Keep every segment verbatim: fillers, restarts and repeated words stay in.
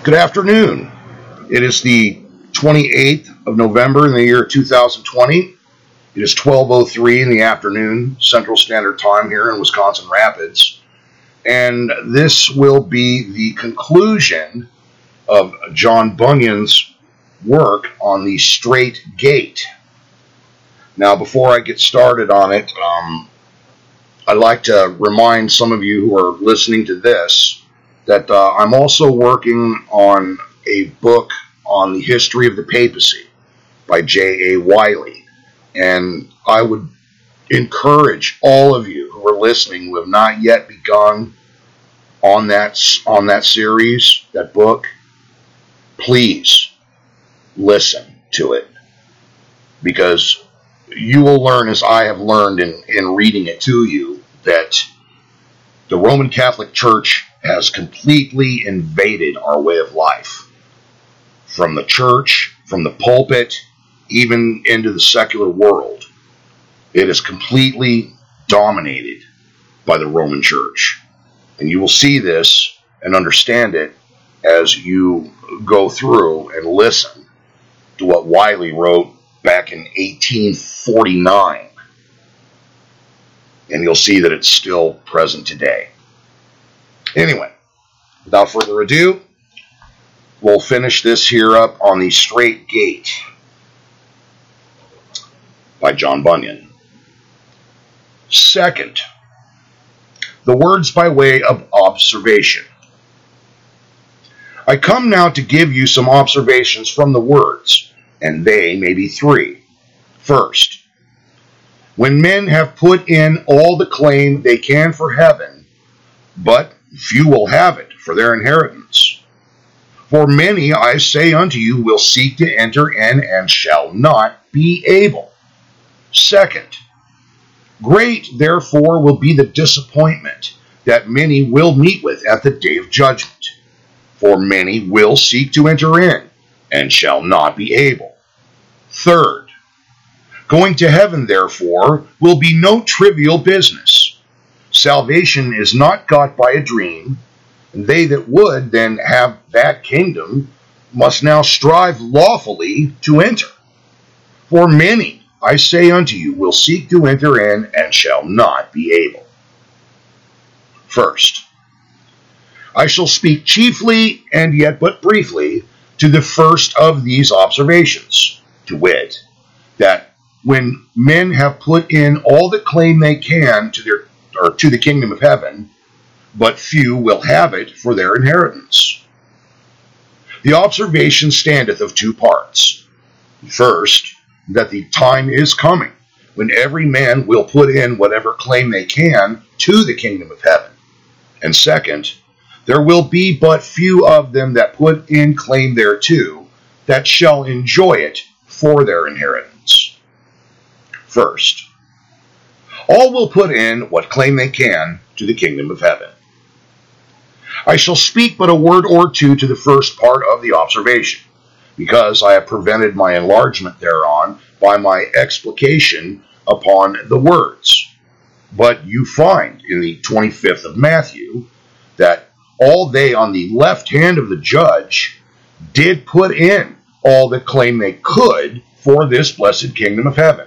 Good afternoon. It is the twenty-eighth of November in the year two thousand twenty. It is twelve oh three in the afternoon, Central Standard Time here in Wisconsin Rapids. And this will be the conclusion of John Bunyan's work on the Straight Gate. Now, before I get started on it, um, I'd like to remind some of you who are listening to this that uh, I'm also working on a book on the history of the papacy by J A Wiley. And I would encourage all of you who are listening who have not yet begun on that, on that series, that book, please listen to it. Because you will learn, as I have learned in, in reading it to you, that the Roman Catholic Church has completely invaded our way of life. From the church, from the pulpit, even into the secular world. It is completely dominated by the Roman Church. And you will see this and understand it as you go through and listen to what Wiley wrote back in eighteen forty-nine. And you'll see that it's still present today. Anyway, without further ado, we'll finish this here up on the Straight Gate by John Bunyan. Second, the words by way of observation. I come now to give you some observations from the words, and they may be three. First, when men have put in all the claim they can for heaven, but few will have it for their inheritance. For many, I say unto you, will seek to enter in and shall not be able. Second, great therefore will be the disappointment that many will meet with at the day of judgment. For many will seek to enter in and shall not be able. Third, going to heaven therefore will be no trivial business. Salvation is not got by a dream, and they that would then have that kingdom must now strive lawfully to enter. For many, I say unto you, will seek to enter in and shall not be able. First, I shall speak chiefly and yet but briefly to the first of these observations, to wit, that when men have put in all the claim they can to their or to the kingdom of heaven, but few will have it for their inheritance. The observation standeth of two parts. First, that the time is coming when every man will put in whatever claim they can to the kingdom of heaven. And second, there will be but few of them that put in claim thereto, that shall enjoy it for their inheritance. First, all will put in what claim they can to the kingdom of heaven. I shall speak but a word or two to the first part of the observation, because I have prevented my enlargement thereon by my explication upon the words. But you find in the twenty-fifth of Matthew that all they on the left hand of the judge did put in all the claim they could for this blessed kingdom of heaven.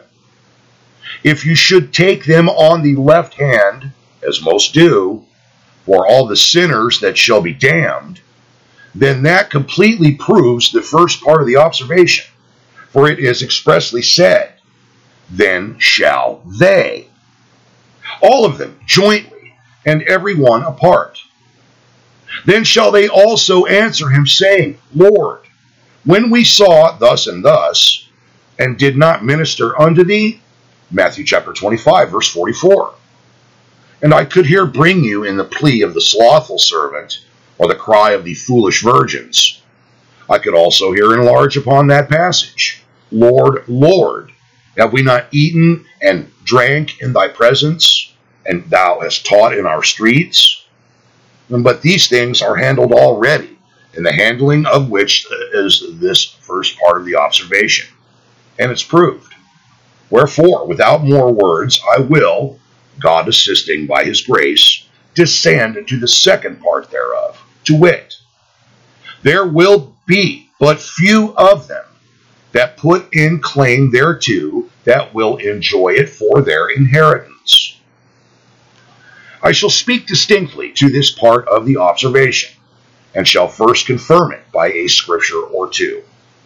If you should take them on the left hand, as most do, for all the sinners that shall be damned, then that completely proves the first part of the observation. For it is expressly said, then shall they. All of them jointly, and every one apart. Then shall they also answer him, saying, Lord, when we saw thus and thus, and did not minister unto thee, Matthew chapter twenty-five, verse forty-four. And I could here bring you in the plea of the slothful servant, or the cry of the foolish virgins. I could also here enlarge upon that passage. Lord, Lord, have we not eaten and drank in thy presence, and thou hast taught in our streets? But these things are handled already, in the handling of which is this first part of the observation. And it's proved. Wherefore, without more words, I will, God assisting by his grace, descend to the second part thereof, to wit, there will be but few of them that put in claim thereto, that will enjoy it for their inheritance. I shall speak distinctly to this part of the observation, and shall first confirm it by a scripture or two.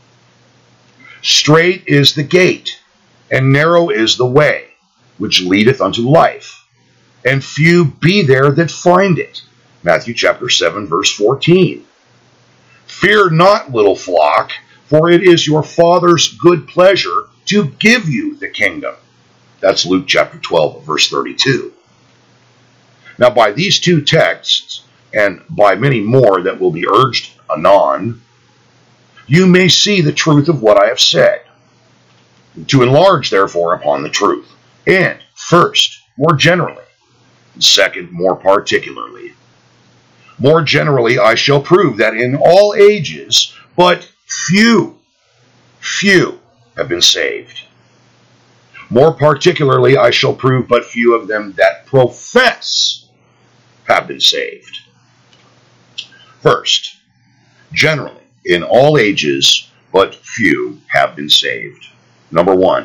Strait is the gate, and narrow is the way, which leadeth unto life, and few be there that find it. Matthew chapter seven, verse fourteen. Fear not, little flock, for it is your Father's good pleasure to give you the kingdom. That's Luke chapter twelve, verse thirty-two. Now, by these two texts, and by many more that will be urged anon, you may see the truth of what I have said. To enlarge, therefore, upon the truth, and first, more generally, and second, more particularly. More generally, I shall prove that in all ages, but few, few have been saved. More particularly, I shall prove but few of them that profess have been saved. First, generally, in all ages, but few have been saved. Number one,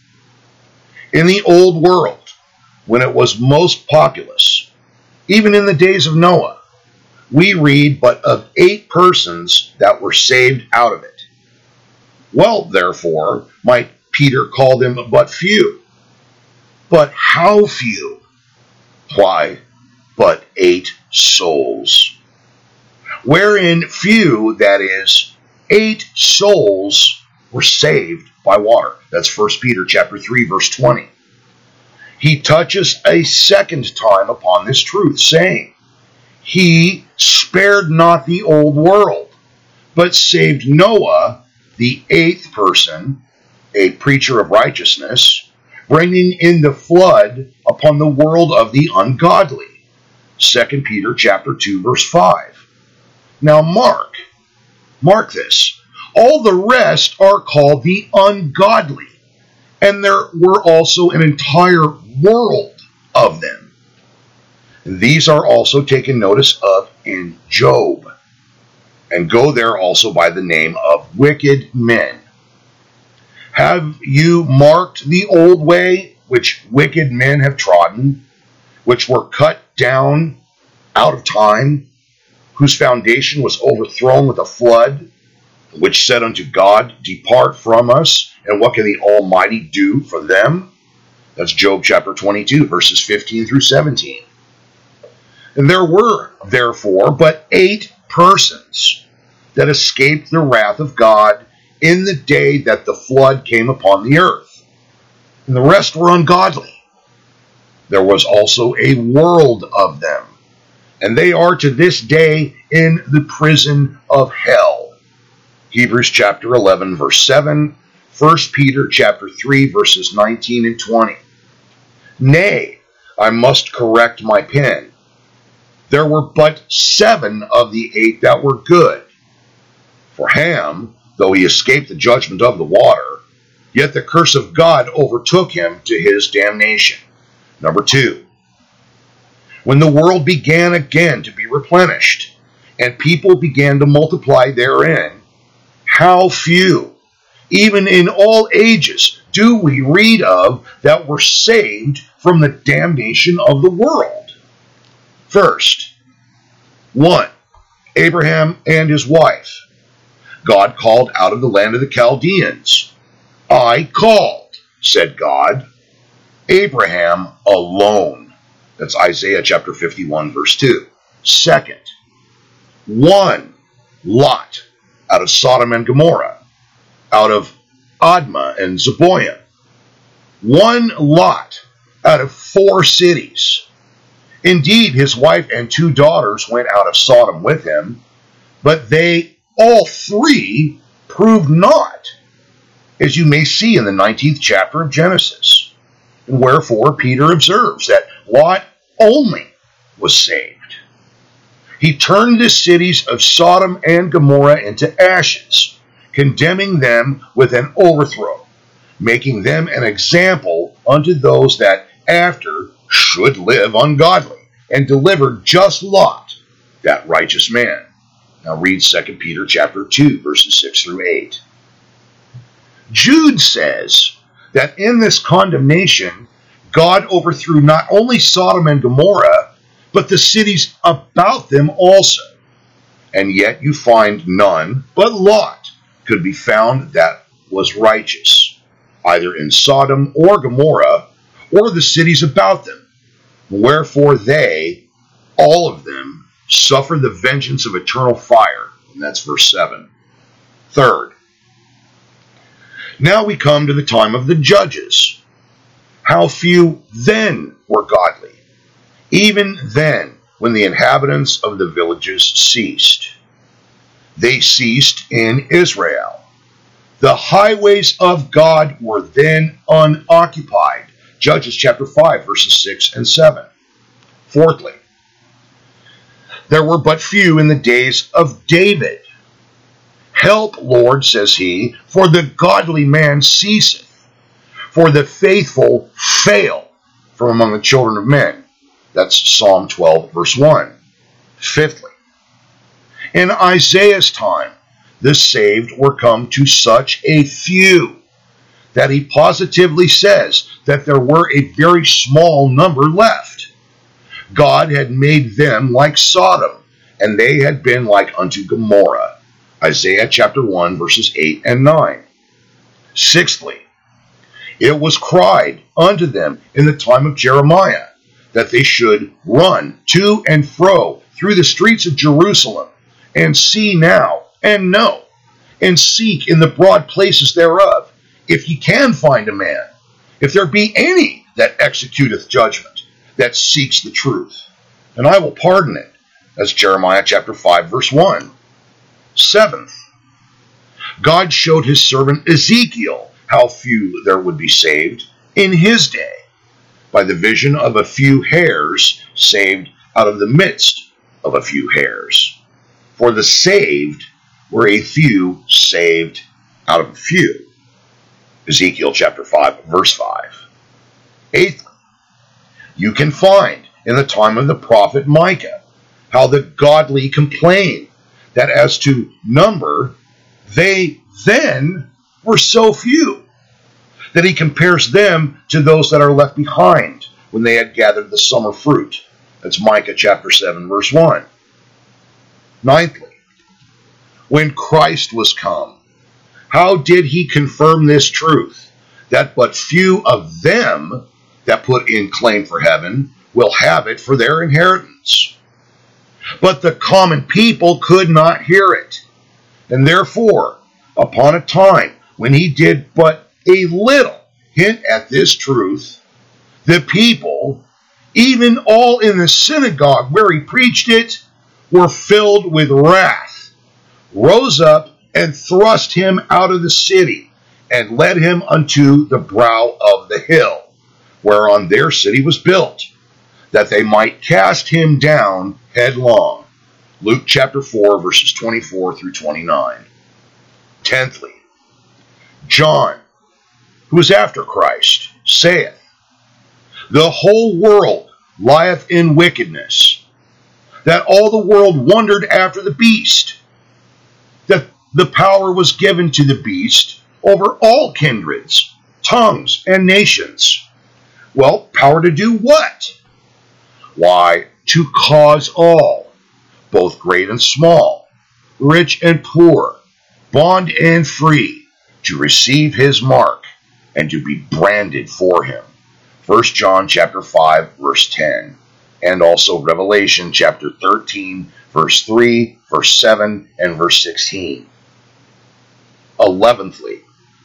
in the old world, when it was most populous, even in the days of Noah, we read but of eight persons that were saved out of it. Well, therefore, might Peter call them but few. But how few? Why, but eight souls. Wherein few, that is, eight souls, were saved by water. That's First Peter chapter three, verse twenty. He touches a second time upon this truth, saying, He spared not the old world, but saved Noah, the eighth person, a preacher of righteousness, bringing in the flood upon the world of the ungodly. Second Peter chapter two, verse five. Now mark, mark this. All the rest are called the ungodly, and there were also an entire world of them. These are also taken notice of in Job, and go there also by the name of wicked men. Have you marked the old way which wicked men have trodden, which were cut down out of time, whose foundation was overthrown with a flood, which said unto God, Depart from us, and what can the Almighty do for them? That's Job chapter twenty-two, verses fifteen through seventeen. And there were, therefore, but eight persons that escaped the wrath of God in the day that the flood came upon the earth. And the rest were ungodly. There was also a world of them, and they are to this day in the prison of hell. Hebrews chapter eleven, verse seven, First Peter chapter three, verses nineteen and twenty. Nay, I must correct my pen. There were but seven of the eight that were good. For Ham, though he escaped the judgment of the water, yet the curse of God overtook him to his damnation. Number two, when the world began again to be replenished, and people began to multiply therein, how few, even in all ages, do we read of that were saved from the damnation of the world? First, one, Abraham and his wife. God called out of the land of the Chaldeans. I called, said God, Abraham alone. That's Isaiah chapter fifty-one, verse two. Second, one, Lot, out of Sodom and Gomorrah, out of Admah and Zeboim. One Lot out of four cities. Indeed, his wife and two daughters went out of Sodom with him, but they all three proved not, as you may see in the nineteenth chapter of Genesis. And wherefore Peter observes that Lot only was saved. He turned the cities of Sodom and Gomorrah into ashes, condemning them with an overthrow, making them an example unto those that after should live ungodly, and delivered just Lot, that righteous man. Now read Second Peter chapter two, verses six through eight. Jude says that in this condemnation, God overthrew not only Sodom and Gomorrah, but the cities about them also. And yet you find none but Lot could be found that was righteous, either in Sodom or Gomorrah, or the cities about them. Wherefore they, all of them, suffer the vengeance of eternal fire. And that's verse seven. Third, now we come to the time of the judges. How few then were godly, even then when the inhabitants of the villages ceased. They ceased in Israel. The highways of God were then unoccupied. Judges chapter five, verses six and seven. Fourthly, there were but few in the days of David. Help, Lord, says he, for the godly man ceaseth, for the faithful fail from among the children of men. That's Psalm twelve, verse one. Fifthly, in Isaiah's time, the saved were come to such a few that he positively says that there were a very small number left. God had made them like Sodom, and they had been like unto Gomorrah. Isaiah chapter one, verses eight and nine. Sixthly, it was cried unto them in the time of Jeremiah that they should run to and fro through the streets of Jerusalem, and see now, and know, and seek in the broad places thereof, if ye can find a man, if there be any that executeth judgment, that seeks the truth, and I will pardon it. That's Jeremiah chapter five, verse one. Seventh, God showed his servant Ezekiel how few there would be saved in his day, by the vision of a few hairs saved out of the midst of a few hairs. For the saved were a few saved out of a few. Ezekiel chapter five, verse five. Eighthly, you can find in the time of the prophet Micah how the godly complain that as to number, they then were so few, that he compares them to those that are left behind when they had gathered the summer fruit. That's Micah chapter seven, verse one. Ninthly, when Christ was come, how did he confirm this truth, that but few of them that put in claim for heaven will have it for their inheritance? But the common people could not hear it, and therefore, upon a time when he did but a little hint at this truth, the people, even all in the synagogue where he preached it, were filled with wrath, rose up and thrust him out of the city, and led him unto the brow of the hill, whereon their city was built, that they might cast him down headlong. Luke chapter four, verses twenty-four through twenty-nine. Tenthly, John, who is after Christ, saith, the whole world lieth in wickedness, that all the world wondered after the beast, that the power was given to the beast over all kindreds, tongues, and nations. Well, power to do what? Why, to cause all, both great and small, rich and poor, bond and free, to receive his mark, and to be branded for him. First John chapter five, verse ten, and also Revelation chapter thirteen, verse three, verse seven, and verse sixteen. Eleventhly,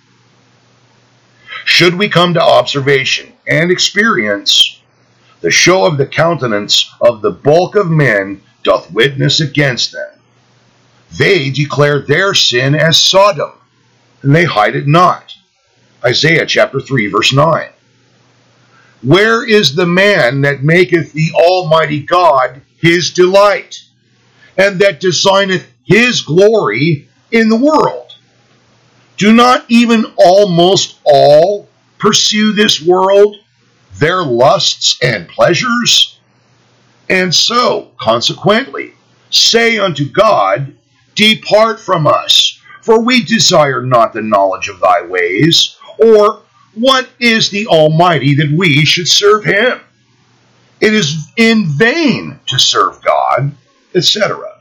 should we come to observation and experience, the show of the countenance of the bulk of men doth witness against them. They declare their sin as Sodom, and they hide it not. Isaiah chapter three, verse nine. Where is the man that maketh the Almighty God his delight, and that designeth his glory in the world? Do not even almost all pursue this world, their lusts and pleasures? And so, consequently, say unto God, Depart from us, for we desire not the knowledge of thy ways, or what is the Almighty that we should serve him? It is in vain to serve God, et cetera.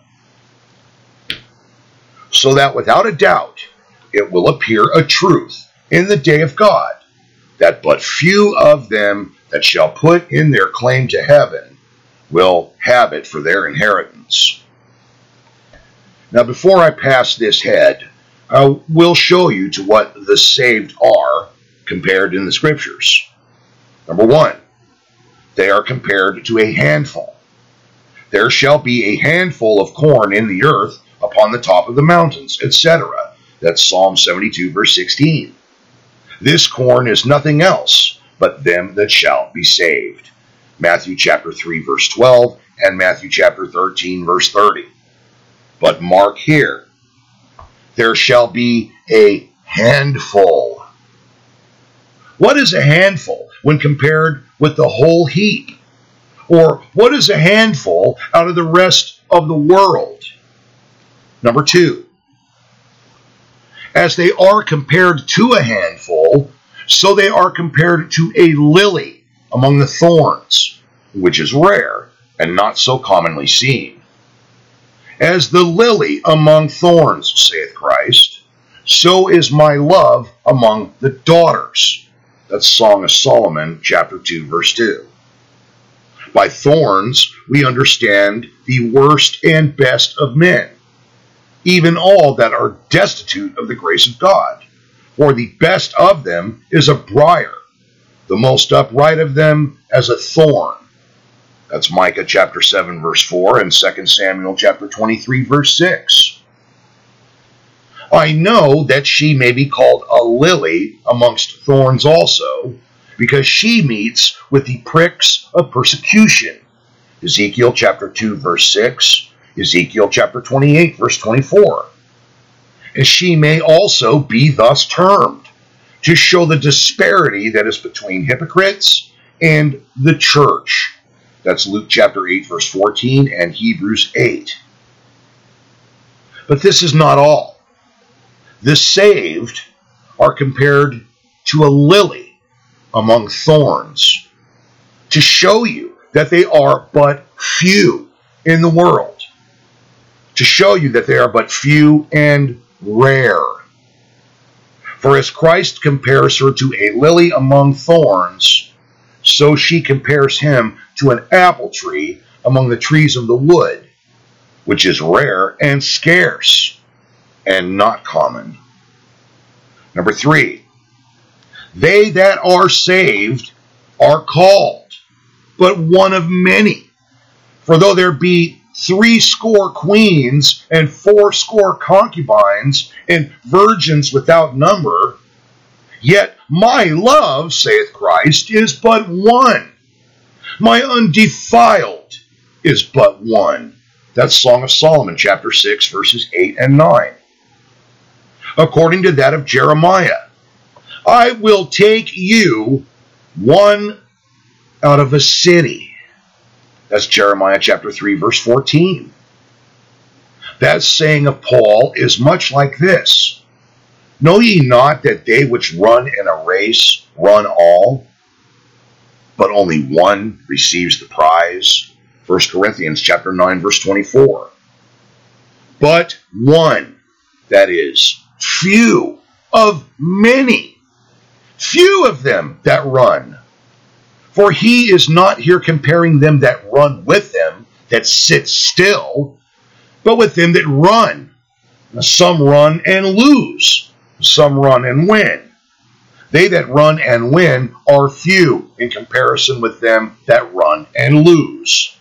So that without a doubt it will appear a truth in the day of God, that but few of them that shall put in their claim to heaven will have it for their inheritance. Now, before I pass this head, I will show you to what the saved are compared in the Scriptures. Number one, they are compared to a handful. There shall be a handful of corn in the earth upon the top of the mountains, et cetera. That's Psalm seventy-two, verse sixteen. This corn is nothing else but them that shall be saved. Matthew chapter three, verse twelve, and Matthew chapter thirteen, verse thirty. But mark here, there shall be a handful. What is a handful when compared with the whole heap? Or what is a handful out of the rest of the world? Number two, as they are compared to a handful, so they are compared to a lily among the thorns, which is rare and not so commonly seen. As the lily among thorns, saith Christ, so is my love among the daughters. That's Song of Solomon, chapter two, verse two. By thorns, we understand the worst and best of men, even all that are destitute of the grace of God. For the best of them is a briar, the most upright of them as a thorn. That's Micah chapter seven, verse four, and Second Samuel chapter twenty-three, verse six. I know that she may be called a lily amongst thorns also, because she meets with the pricks of persecution. Ezekiel chapter two, verse six, Ezekiel chapter twenty-eight, verse twenty-four. And she may also be thus termed, to show the disparity that is between hypocrites and the church. That's Luke chapter eight, verse fourteen, and Hebrews eight. But this is not all. The saved are compared to a lily among thorns, to show you that they are but few in the world, to show you that they are but few and rare. For as Christ compares her to a lily among thorns, so she compares him to an apple tree among the trees of the wood, which is rare and scarce and not common. Number three, they that are saved are called, but one of many. For though there be threescore queens and fourscore concubines and virgins without number, yet my love, saith Christ, is but one. My undefiled is but one. That's Song of Solomon, chapter six, verses eight and nine. According to that of Jeremiah, I will take you one out of a city. That's Jeremiah chapter three, verse fourteen. That saying of Paul is much like this. Know ye not that they which run in a race run all, but only one receives the prize? First Corinthians chapter nine, verse twenty-four. But one, that is, few of many, few of them that run. For he is not here comparing them that run with them, that sit still, but with them that run. Some run and lose, some run and win. They that run and win are few in comparison with them that run and lose.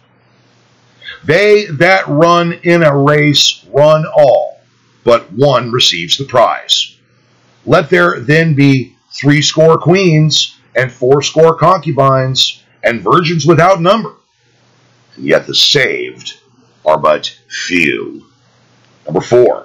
They that run in a race run all, but one receives the prize. Let there then be threescore queens and fourscore concubines and virgins without number, and yet the saved are but few. Number four,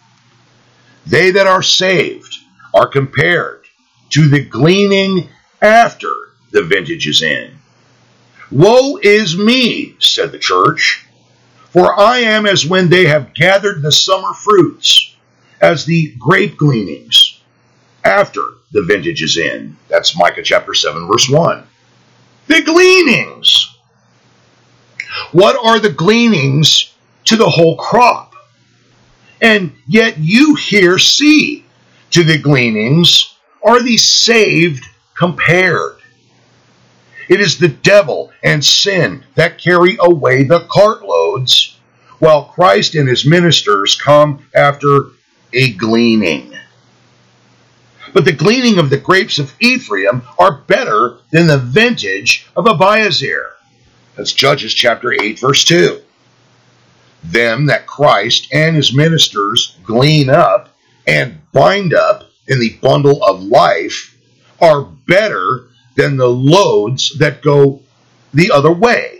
they that are saved are compared to the gleaning after the vintage is in. Woe is me, said the church, For I am as when they have gathered the summer fruits, as the grape gleanings, after the vintage is in. That's Micah chapter seven, verse one. The gleanings. What are the gleanings to the whole crop? And yet you here see to the gleanings are the saved compared. It is the devil and sin that carry away the cartloads, while Christ and his ministers come after a gleaning. But the gleaning of the grapes of Ephraim are better than the vintage of Abiezr. That's Judges chapter eight, verse two. Them that Christ and his ministers glean up and bind up in the bundle of life are better than the loads that go the other way.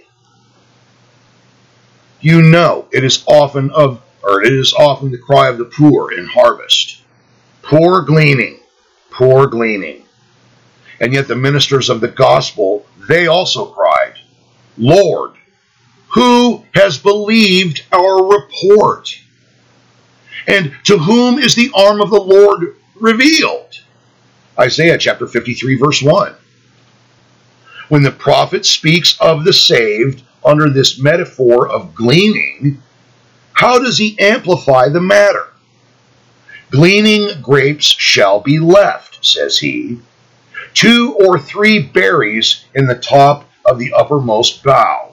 You know, it is often of, or it is often the cry of the poor in harvest. Poor gleaning, poor gleaning. And yet the ministers of the gospel, they also cried, Lord, who has believed our report? And to whom is the arm of the Lord revealed? Isaiah chapter fifty-three, verse one. When the prophet speaks of the saved under this metaphor of gleaning, how does he amplify the matter? Gleaning grapes shall be left, says he, two or three berries in the top of the uppermost bough,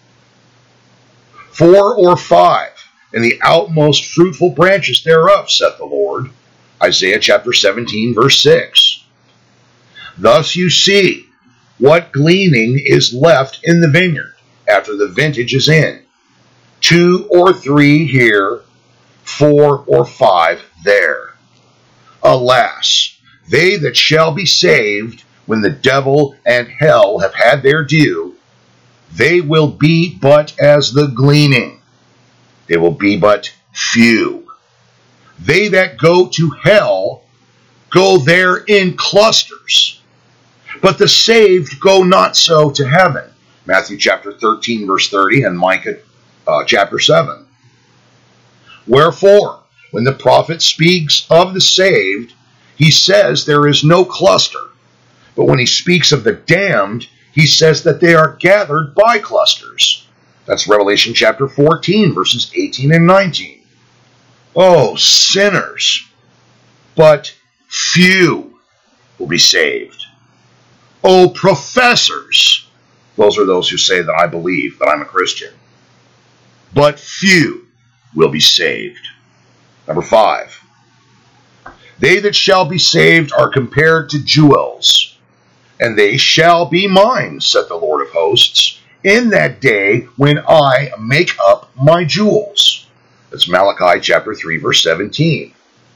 four or five in the outmost fruitful branches thereof, saith the Lord. Isaiah chapter seventeen, verse six. Thus you see what gleaning is left in the vineyard after the vintage is in. Two or three here, four or five there. Alas, they that shall be saved when the devil and hell have had their due, they will be but as the gleaning. They will be but few. They that go to hell go there in clusters, but the saved go not so to heaven. Matthew chapter thirteen, verse thirty, and Micah uh, chapter seven. Wherefore, when the prophet speaks of the saved, he says there is no cluster. But when he speaks of the damned, he says that they are gathered by clusters. That's Revelation chapter fourteen, verses eighteen and nineteen. Oh, sinners, but few will be saved. Oh, professors, those are those who say that I believe that I'm a Christian, but few will be saved. Number five, they that shall be saved are compared to jewels, and they shall be mine, saith the Lord of hosts, in that day when I make up my jewels. That's Malachi chapter three, verse seventeen.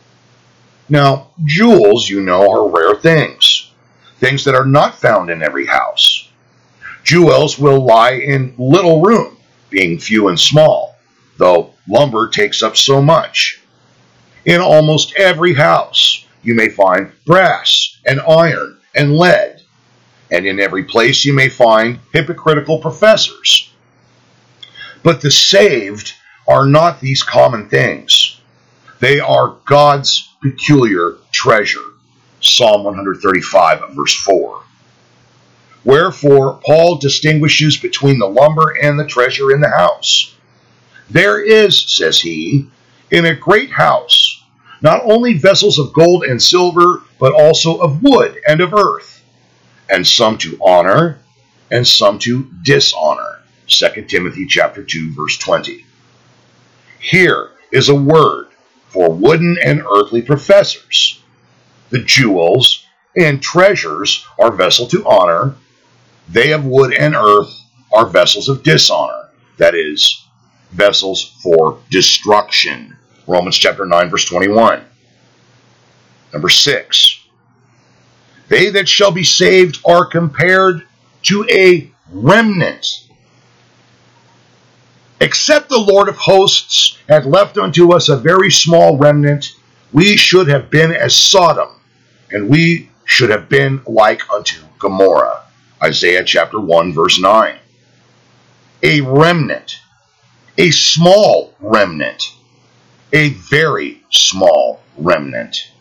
Now, jewels, you know, are rare things. Things that are not found in every house. Jewels will lie in little room, being few and small, though lumber takes up so much. In almost every house, you may find brass and iron and lead, and in every place you may find hypocritical professors. But the saved are not these common things. They are God's peculiar treasure. Psalm one thirty-five, verse four. Wherefore, Paul distinguishes between the lumber and the treasure in the house. There is, says he, in a great house, not only vessels of gold and silver, but also of wood and of earth, and some to honor, and some to dishonor. Second Timothy chapter two, verse twenty. Here is a word for wooden and earthly professors. The jewels and treasures are vessels to honor. They of wood and earth are vessels of dishonor. That is, vessels for destruction. Romans chapter nine, verse twenty-one. Number six. They that shall be saved are compared to a remnant. Except the Lord of hosts had left unto us a very small remnant, we should have been as Sodom, and we should have been like unto Gomorrah. Isaiah chapter one, verse nine. A remnant, a small remnant, a very small remnant.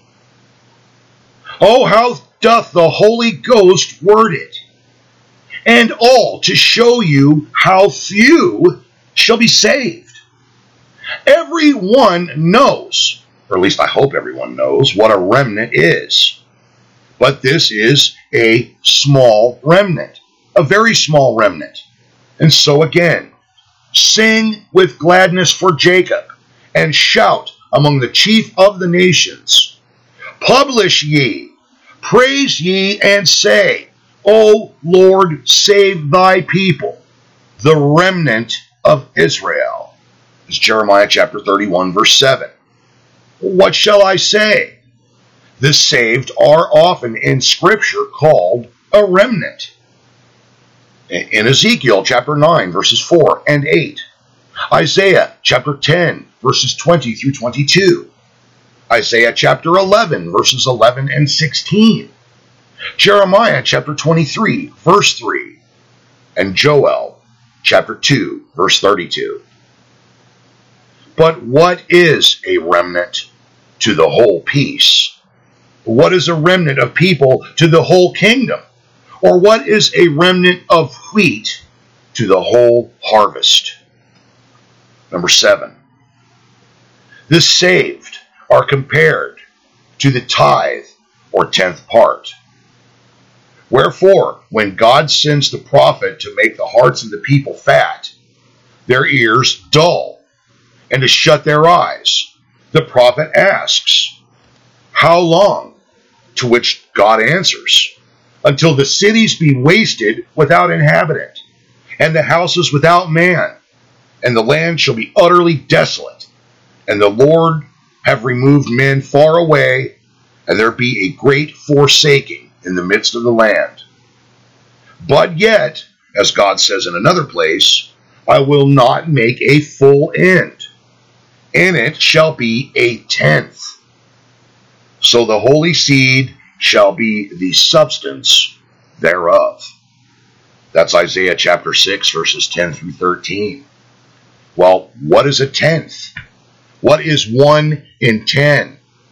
Oh, how doth the Holy Ghost word it, and all to show you how few shall be saved. Everyone knows, or at least I hope everyone knows, what a remnant is. But this is a small remnant, a very small remnant. And so again, sing with gladness for Jacob, and shout among the chief of the nations. Publish ye, praise ye, and say, O Lord, save thy people, the remnant of Israel. It's Jeremiah chapter thirty-one, verse seven. What shall I say? The saved are often in Scripture called a remnant. In Ezekiel chapter nine, verses four and eight. Isaiah chapter ten, verses twenty through twenty-two. Isaiah chapter eleven, verses eleven and sixteen. Jeremiah chapter twenty-three, verse three. And Joel chapter two, verse thirty-two. But what is a remnant to the whole piece? What is a remnant of people to the whole kingdom? Or what is a remnant of wheat to the whole harvest? Number seven. The saved are compared to the tithe or tenth part. Wherefore, when God sends the prophet to make the hearts of the people fat, their ears dull, and to shut their eyes, the prophet asks, how long? To which God answers, until the cities be wasted without inhabitant, and the houses without man, and the land shall be utterly desolate, and the Lord have removed men far away, and there be a great forsaking in the midst of the land. But yet, as God says in another place, I will not make a full end. In it shall be a tenth. So the holy seed shall be the substance thereof. That's Isaiah chapter six, verses ten through thirteen. Well, what is a tenth? What is one in ten?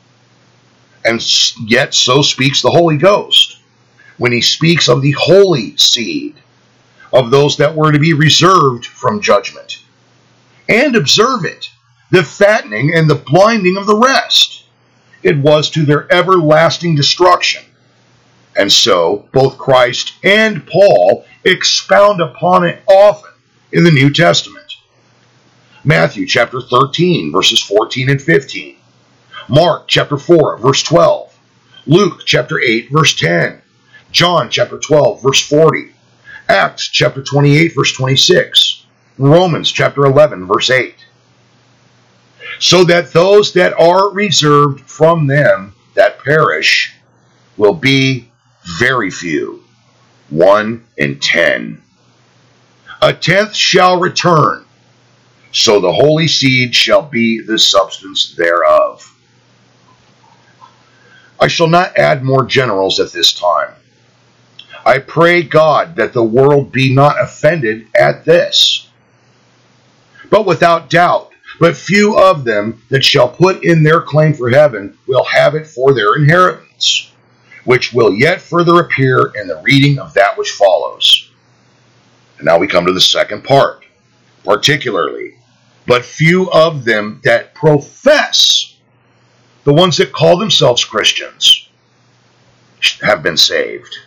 And yet so speaks the Holy Ghost when he speaks of the holy seed, of those that were to be reserved from judgment. And observe it, the fattening and the blinding of the rest. It was to their everlasting destruction. And so, both Christ and Paul expound upon it often in the New Testament. Matthew chapter thirteen, verses fourteen and fifteen. Mark chapter four, verse twelve. Luke chapter eight, verse ten. John chapter twelve, verse forty. Acts chapter twenty-eight, verse twenty-six. Romans chapter eleven, verse eight. So that those that are reserved from them that perish will be very few, one in ten. A tenth shall return, so the holy seed shall be the substance thereof. I shall not add more generals at this time. I pray God that the world be not offended at this. But without doubt, but few of them that shall put in their claim for heaven will have it for their inheritance, which will yet further appear in the reading of that which follows. And now we come to the second part, particularly, but few of them that profess, the ones that call themselves Christians, have been saved.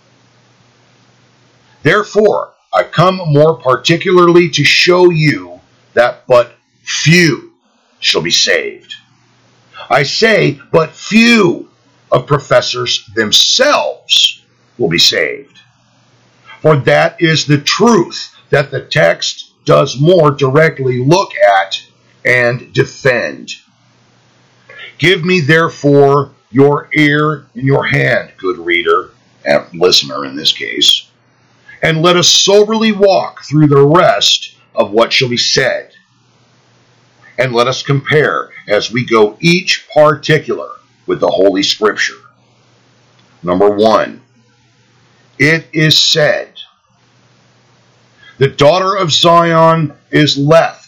Therefore, I come more particularly to show you that but few shall be saved. I say, but few of professors themselves will be saved. For that is the truth that the text does more directly look at and defend. Give me therefore your ear and your hand, good reader, and listener in this case, and let us soberly walk through the rest of what shall be said. And let us compare as we go each particular with the Holy Scripture. Number one, it is said, the daughter of Zion is left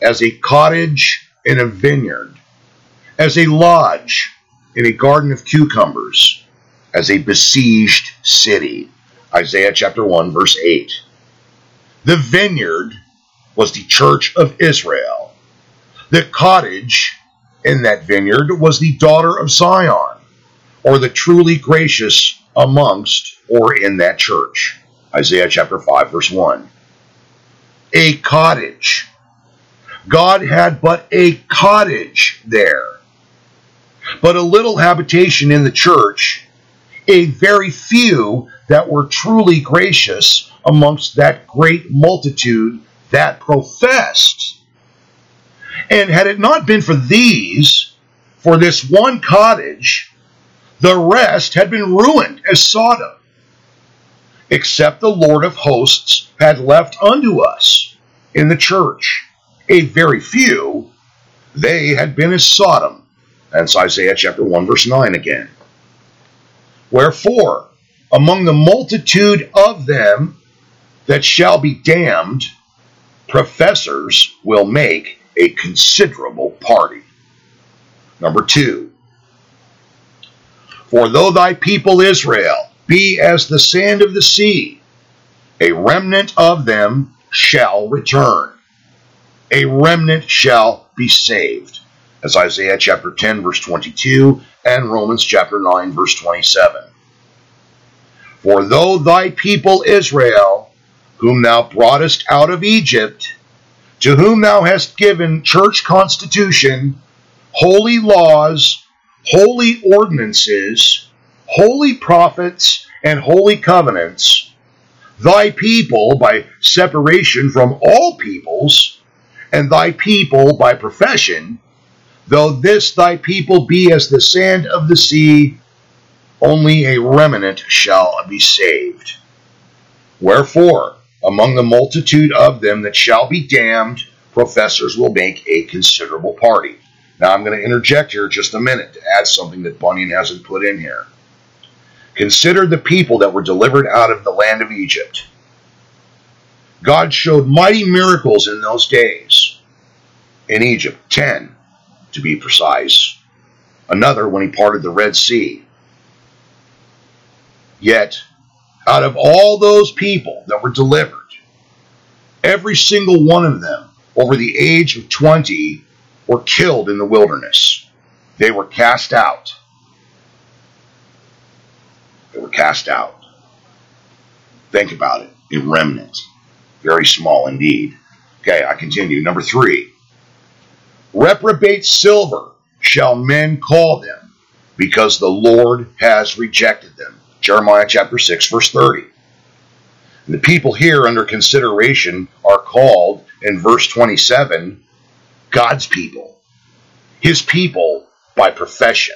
as a cottage in a vineyard, as a lodge in a garden of cucumbers, as a besieged city. Isaiah chapter one, verse eight. The vineyard was the church of Israel. The cottage in that vineyard was the daughter of Zion, or the truly gracious amongst or in that church. Isaiah chapter five, verse one. A cottage. God had but a cottage there, but a little habitation in the church, a very few that were truly gracious amongst that great multitude that professed. And had it not been for these, for this one cottage, the rest had been ruined as Sodom, except the Lord of hosts had left unto us in the church a very few, they had been as Sodom. That's Isaiah chapter one, verse nine again. Wherefore, among the multitude of them that shall be damned, professors will make a considerable party. Number two. For though thy people Israel be as the sand of the sea, a remnant of them shall return. A remnant shall be saved. As Isaiah chapter ten, verse twenty-two, and Romans chapter nine, verse twenty-seven. For though thy people Israel, whom thou broughtest out of Egypt, to whom thou hast given church constitution, holy laws, holy ordinances, holy prophets, and holy covenants, thy people by separation from all peoples, and thy people by profession, though this thy people be as the sand of the sea, only a remnant shall be saved. Wherefore, among the multitude of them that shall be damned, professors will make a considerable party. Now I'm going to interject here just a minute to add something that Bunyan hasn't put in here. Consider the people that were delivered out of the land of Egypt. God showed mighty miracles in those days. In Egypt, ten to be precise. Another when he parted the Red Sea. Yet, out of all those people that were delivered, every single one of them over the age of twenty were killed in the wilderness. They were cast out. They were cast out. Think about it. A remnant. Very small indeed. Okay, I continue. Number three. Reprobate silver shall men call them, because the Lord has rejected them. Jeremiah chapter six, verse thirty. And the people here under consideration are called, in verse twenty-seven, God's people. His people by profession.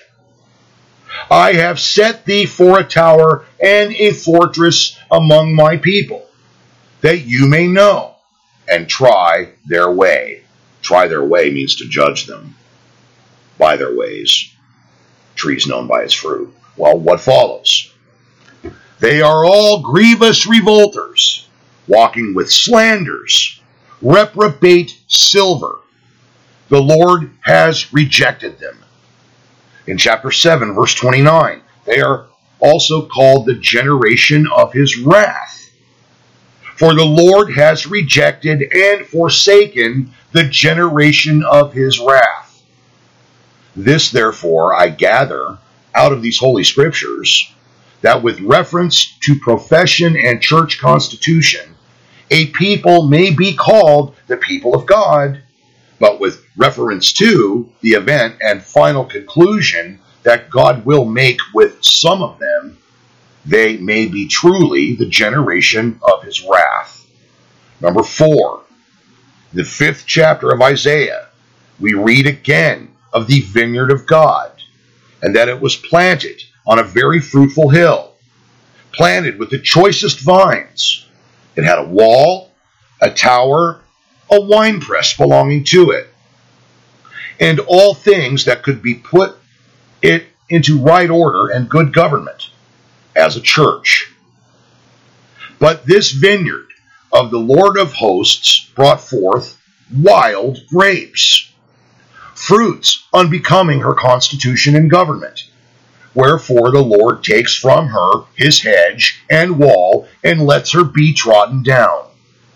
I have set thee for a tower and a fortress among my people, that you may know and try their way. Try their way means to judge them by their ways. Trees known by its fruit. Well, what follows? They are all grievous revolters, walking with slanders, reprobate silver. The Lord has rejected them. In chapter seven, verse twenty-nine, they are also called the generation of his wrath. For the Lord has rejected and forsaken the generation of his wrath. This, therefore, I gather out of these holy scriptures, that with reference to profession and church constitution, a people may be called the people of God, but with reference to the event and final conclusion that God will make with some of them, they may be truly the generation of his wrath. Number four, the fifth chapter of Isaiah, we read again of the vineyard of God, and that it was planted on a very fruitful hill, planted with the choicest vines. It had a wall, a tower, a winepress belonging to it, and all things that could be put it into right order and good government as a church. But this vineyard of the Lord of hosts brought forth wild grapes, fruits unbecoming her constitution and government. Wherefore the Lord takes from her his hedge and wall, and lets her be trodden down.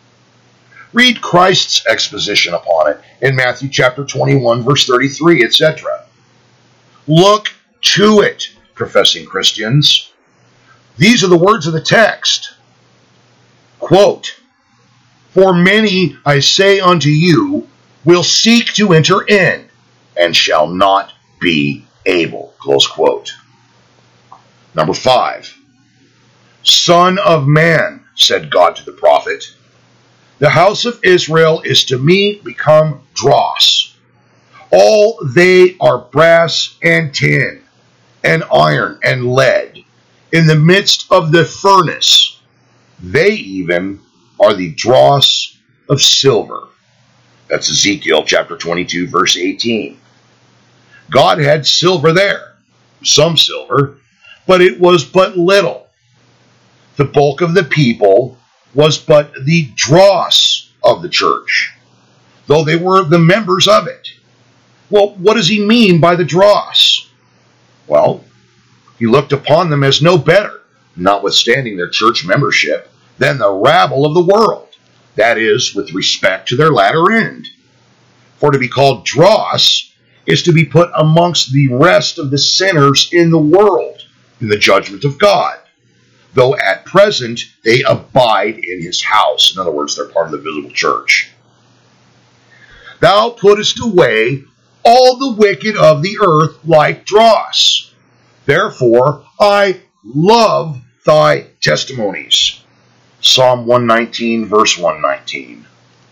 Read Christ's exposition upon it in Matthew chapter twenty-one, verse thirty-three, et cetera. Look to it, professing Christians. These are the words of the text. Quote, "For many, I say unto you, will seek to enter in, and shall not be able." Close quote. Number five. "Son of man," said God to the prophet, "the house of Israel is to me become dross. All they are brass and tin, and iron and lead, in the midst of the furnace. They even are the dross of silver." That's Ezekiel chapter twenty-two, verse eighteen. God had silver there, some silver, but it was but little. The bulk of the people was but the dross of the church, though they were the members of it. Well, what does he mean by the dross? Well, he looked upon them as no better, notwithstanding their church membership, than the rabble of the world, that is, with respect to their latter end. For to be called dross is to be put amongst the rest of the sinners in the world in the judgment of God, though at present they abide in his house. In other words, they're part of the visible church. "Thou puttest away all the wicked of the earth like dross. Therefore I love thy testimonies." Psalm one nineteen, verse one nineteen.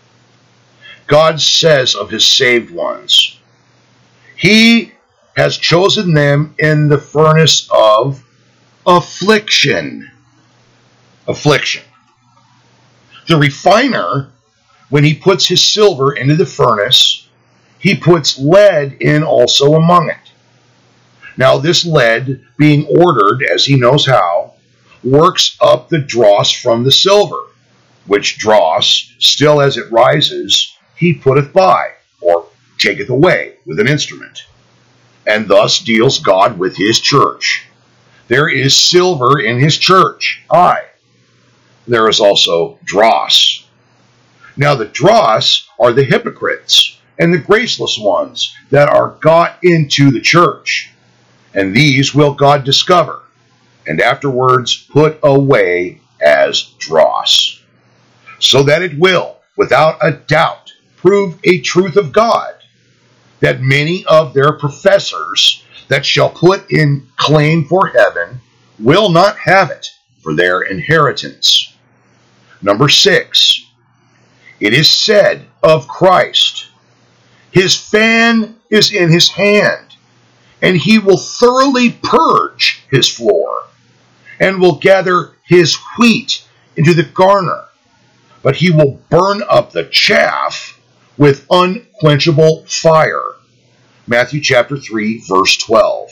God says of his saved ones, "He has chosen them in the furnace of affliction." Affliction. The refiner, when he puts his silver into the furnace, he puts lead in also among it. Now this lead, being ordered as he knows how, works up the dross from the silver, which dross, still as it rises, he putteth by, or taketh away with an instrument. And thus deals God with his church. There is silver in his church, aye. There is also dross. Now the dross are the hypocrites and the graceless ones that are got into the church. And these will God discover, and afterwards put away as dross, so that it will, without a doubt, prove a truth of God, that many of their professors that shall put in claim for heaven will not have it for their inheritance. Number six, it is said of Christ, "His fan is in his hand, and he will thoroughly purge his floor, and will gather his wheat into the garner, but he will burn up the chaff with unquenchable fire." Matthew chapter three, verse twelve.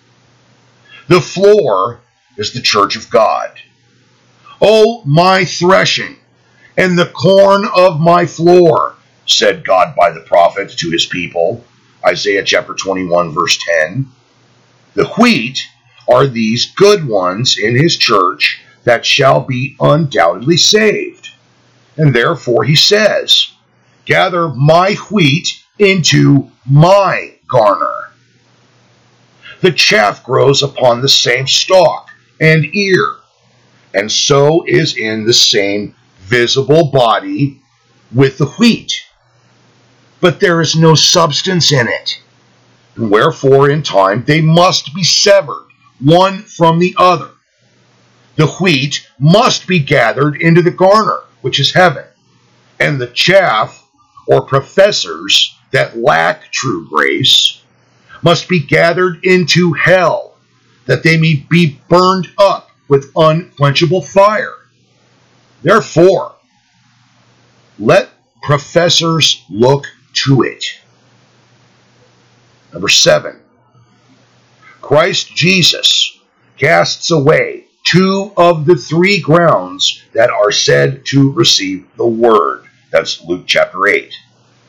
The floor is the church of God. "O my threshing, and the corn of my floor," said God by the prophet to his people, Isaiah chapter twenty-one, verse ten. The wheat are these good ones in his church that shall be undoubtedly saved. And therefore he says, "Gather my wheat into my garner." The chaff grows upon the same stalk and ear, and so is in the same visible body with the wheat. But there is no substance in it, and wherefore in time they must be severed one from the other. The wheat must be gathered into the garner, which is heaven, and the chaff, or professors that lack true grace, must be gathered into hell, that they may be burned up with unquenchable fire. Therefore, let professors look to it. Number seven, Christ Jesus casts away two of the three grounds that are said to receive the word. That's Luke chapter eight.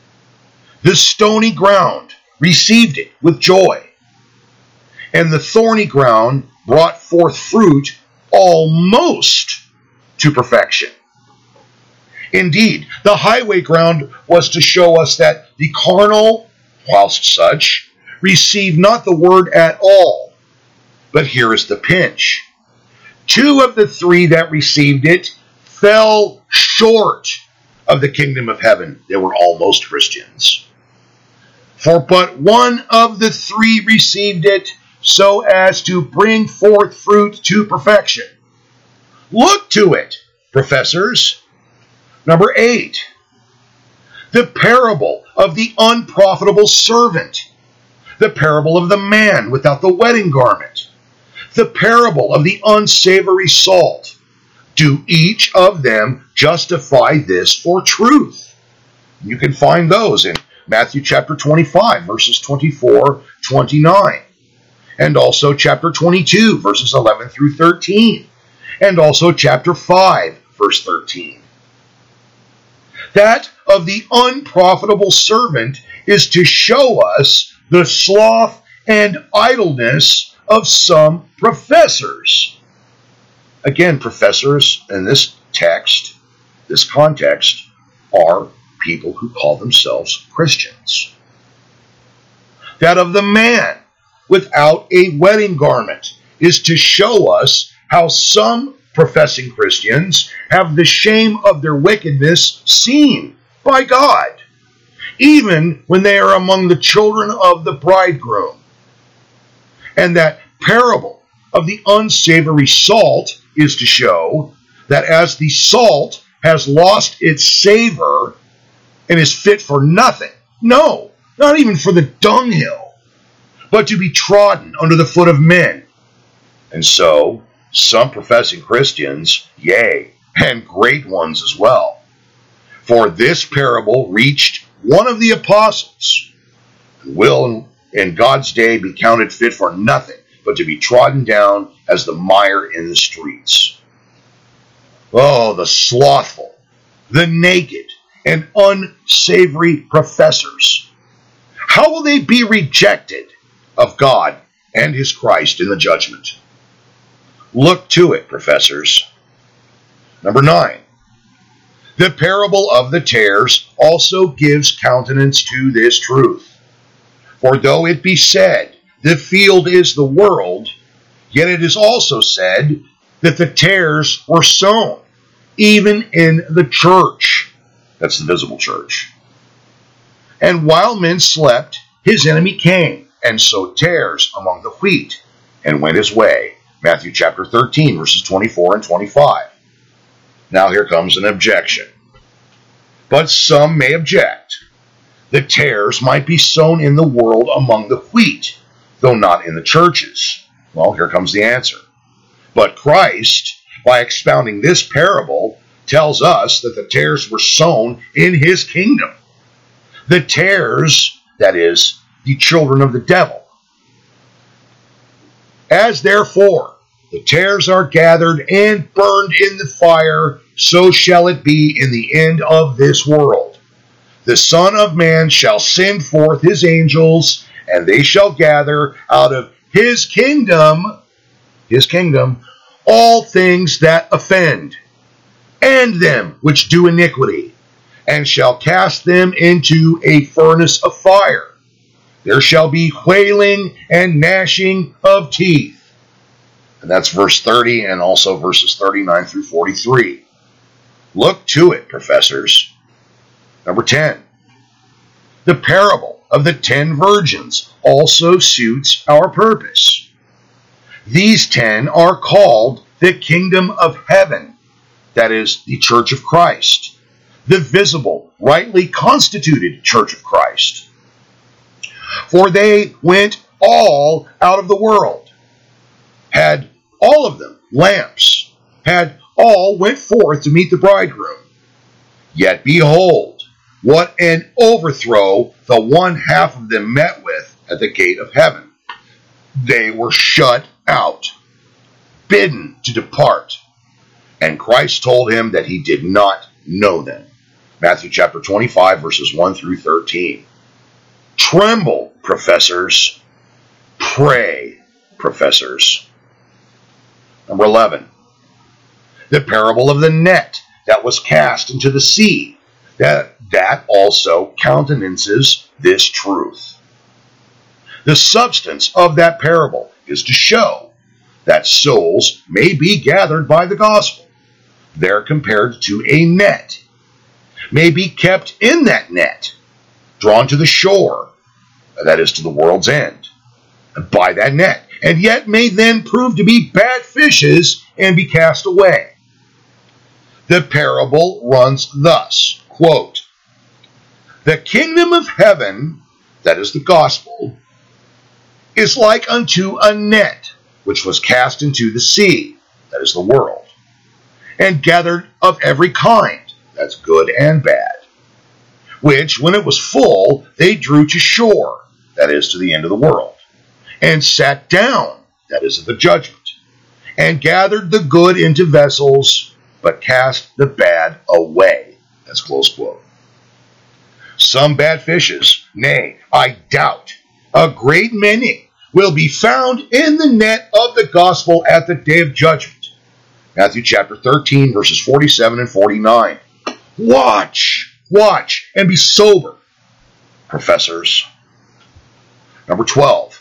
The stony ground received it with joy, and the thorny ground brought forth fruit almost to perfection. Indeed, the highway ground was to show us that the carnal, whilst such, receive not the word at all. But here is the pinch. Two of the three that received it fell short of the kingdom of heaven. They were almost Christians. For but one of the three received it so as to bring forth fruit to perfection. Look to it, professors. Number eight, the parable of the unprofitable servant, the parable of the man without the wedding garment, the parable of the unsavory salt. Do each of them justify this for truth? You can find those in Matthew chapter twenty-five, verses twenty-four, twenty-nine, and also chapter twenty-two, verses eleven through thirteen, and also chapter five, verse thirteen. That of the unprofitable servant is to show us the sloth and idleness of some professors. Again, professors in this text, this context, are people who call themselves Christians. That of the man without a wedding garment is to show us how some professing Christians have the shame of their wickedness seen by God, even when they are among the children of the bridegroom. And that parable of the unsavory salt is to show that as the salt has lost its savor and is fit for nothing, no, not even for the dunghill, but to be trodden under the foot of men. And so, some professing Christians, yea, and great ones as well. For this parable reached one of the apostles, who will in God's day be counted fit for nothing, but to be trodden down as the mire in the streets. Oh, the slothful, the naked, and unsavory professors. How will they be rejected of God and his Christ in the judgment? Look to it, professors. Number nine. The parable of the tares also gives countenance to this truth. For though it be said, the field is the world, yet it is also said that the tares were sown, even in the church. That's the visible church. And while men slept, his enemy came and sowed tares among the wheat, and went his way. Matthew chapter thirteen, verses twenty-four and twenty-five. Now here comes an objection. But some may object. The tares might be sown in the world among the wheat, though not in the churches. Well, here comes the answer. But Christ, by expounding this parable, tells us that the tares were sown in his kingdom. The tares, that is, the children of the devil. As therefore the tares are gathered and burned in the fire, so shall it be in the end of this world. The Son of Man shall send forth his angels, and they shall gather out of his kingdom, his kingdom, all things that offend, and them which do iniquity, and shall cast them into a furnace of fire. There shall be wailing and gnashing of teeth. And that's verse thirty and also verses thirty-nine through forty-three. Look to it, professors. Number ten. The parable of the ten virgins also suits our purpose. These ten are called the kingdom of heaven, that is, the church of Christ, the visible, rightly constituted church of Christ. For they went all out of the world, had all of them lamps, had all went forth to meet the bridegroom. Yet behold, what an overthrow the one half of them met with at the gate of heaven. They were shut out, bidden to depart. And Christ told him that he did not know them. Matthew chapter twenty-five, verses one through thirteen. Tremble, professors. Pray, professors. Number eleven. The parable of the net that was cast into the sea. That, that also countenances this truth. The substance of that parable is to show that souls may be gathered by the gospel. They're compared to a net, may be kept in that net, drawn to the shore, that is to the world's end, by that net, and yet may then prove to be bad fishes and be cast away. The parable runs thus, quote, "The kingdom of heaven," that is the gospel, "is like unto a net, which was cast into the sea," that is the world, "and gathered of every kind," that's good and bad, "which, when it was full, they drew to shore," that is to the end of the world, "and sat down," that is at the judgment, "and gathered the good into vessels, but cast the bad away," that's close quote. Some bad fishes, nay, I doubt, a great many, will be found in the net of the gospel at the day of judgment. Matthew chapter thirteen, verses forty-seven and forty-nine. Watch, watch, and be sober, professors. Number twelve.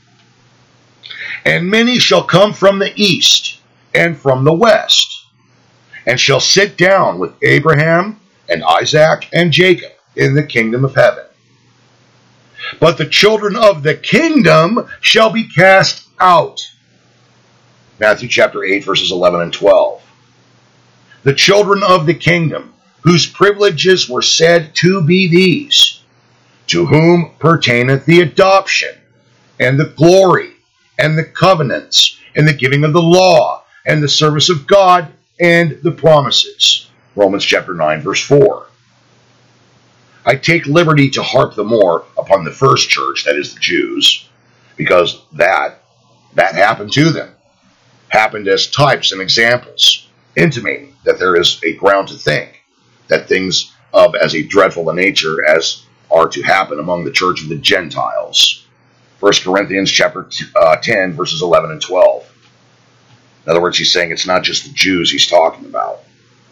"And many shall come from the east and from the west, and shall sit down with Abraham and Isaac and Jacob in the kingdom of heaven. But the children of the kingdom shall be cast out." Matthew chapter eight, verses eleven and twelve. The children of the kingdom, whose privileges were said to be these: to whom pertaineth the adoption, and the glory, and the covenants, and the giving of the law, and the service of God, and the promises. Romans chapter nine, verse four. I take liberty to harp the more upon the first church, that is the Jews, because that, that happened to them, happened as types and examples, intimating that there is a ground to think that things of as a dreadful a nature as are to happen among the church of the Gentiles. First Corinthians chapter ten, verses eleven and twelve. In other words, he's saying it's not just the Jews he's talking about.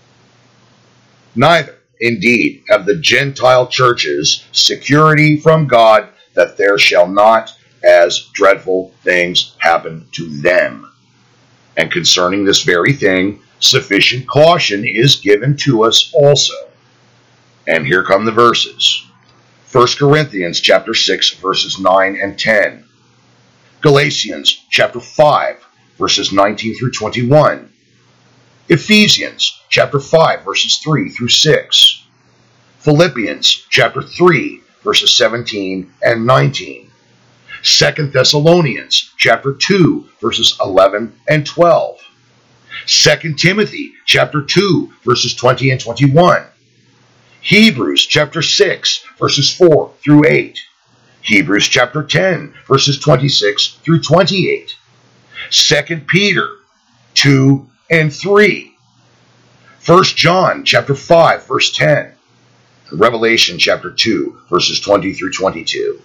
"Neither, indeed, have the Gentile churches security from God that there shall not as dreadful things happen to them. And concerning this very thing, sufficient caution is given to us also." And here come the verses. First Corinthians chapter six, verses nine and ten. Galatians chapter five, verses nineteen through twenty-one. Ephesians chapter five, verses three through six. Philippians chapter three, verses seventeen and nineteen. Second Thessalonians chapter two, verses eleven and twelve. Second Timothy chapter two, verses twenty and twenty-one. Hebrews chapter six, verses four through eight. Hebrews chapter ten, verses twenty-six through twenty-eight. Second Peter two and three. First John chapter five, verse ten. And Revelation chapter two, verses twenty through twenty-two.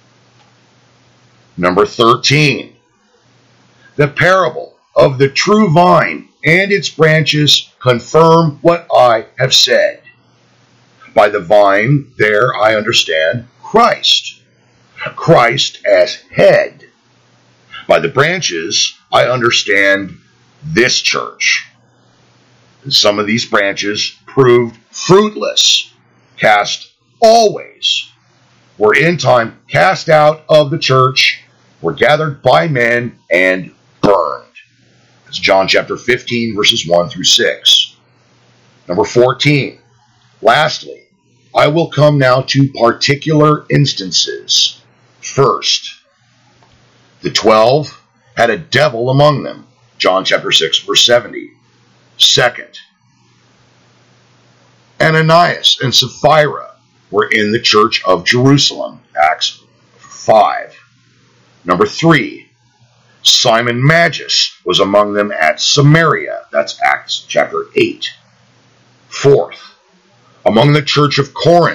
Number thirteen. The parable of the true vine and its branches confirm what I have said. By the vine, there I understand Christ. Christ as head. By the branches, I understand this church. And some of these branches proved fruitless, cast always, were in time cast out of the church, were gathered by men, and burned. That's John chapter fifteen, verses one through six. Number fourteen. Lastly, I will come now to particular instances. First, the twelve had a devil among them. John chapter six, verse seventy. Second, Ananias and Sapphira were in the church of Jerusalem. Acts five. Number three, Simon Magus was among them at Samaria. That's Acts chapter eight. Fourth, among the church of Corinth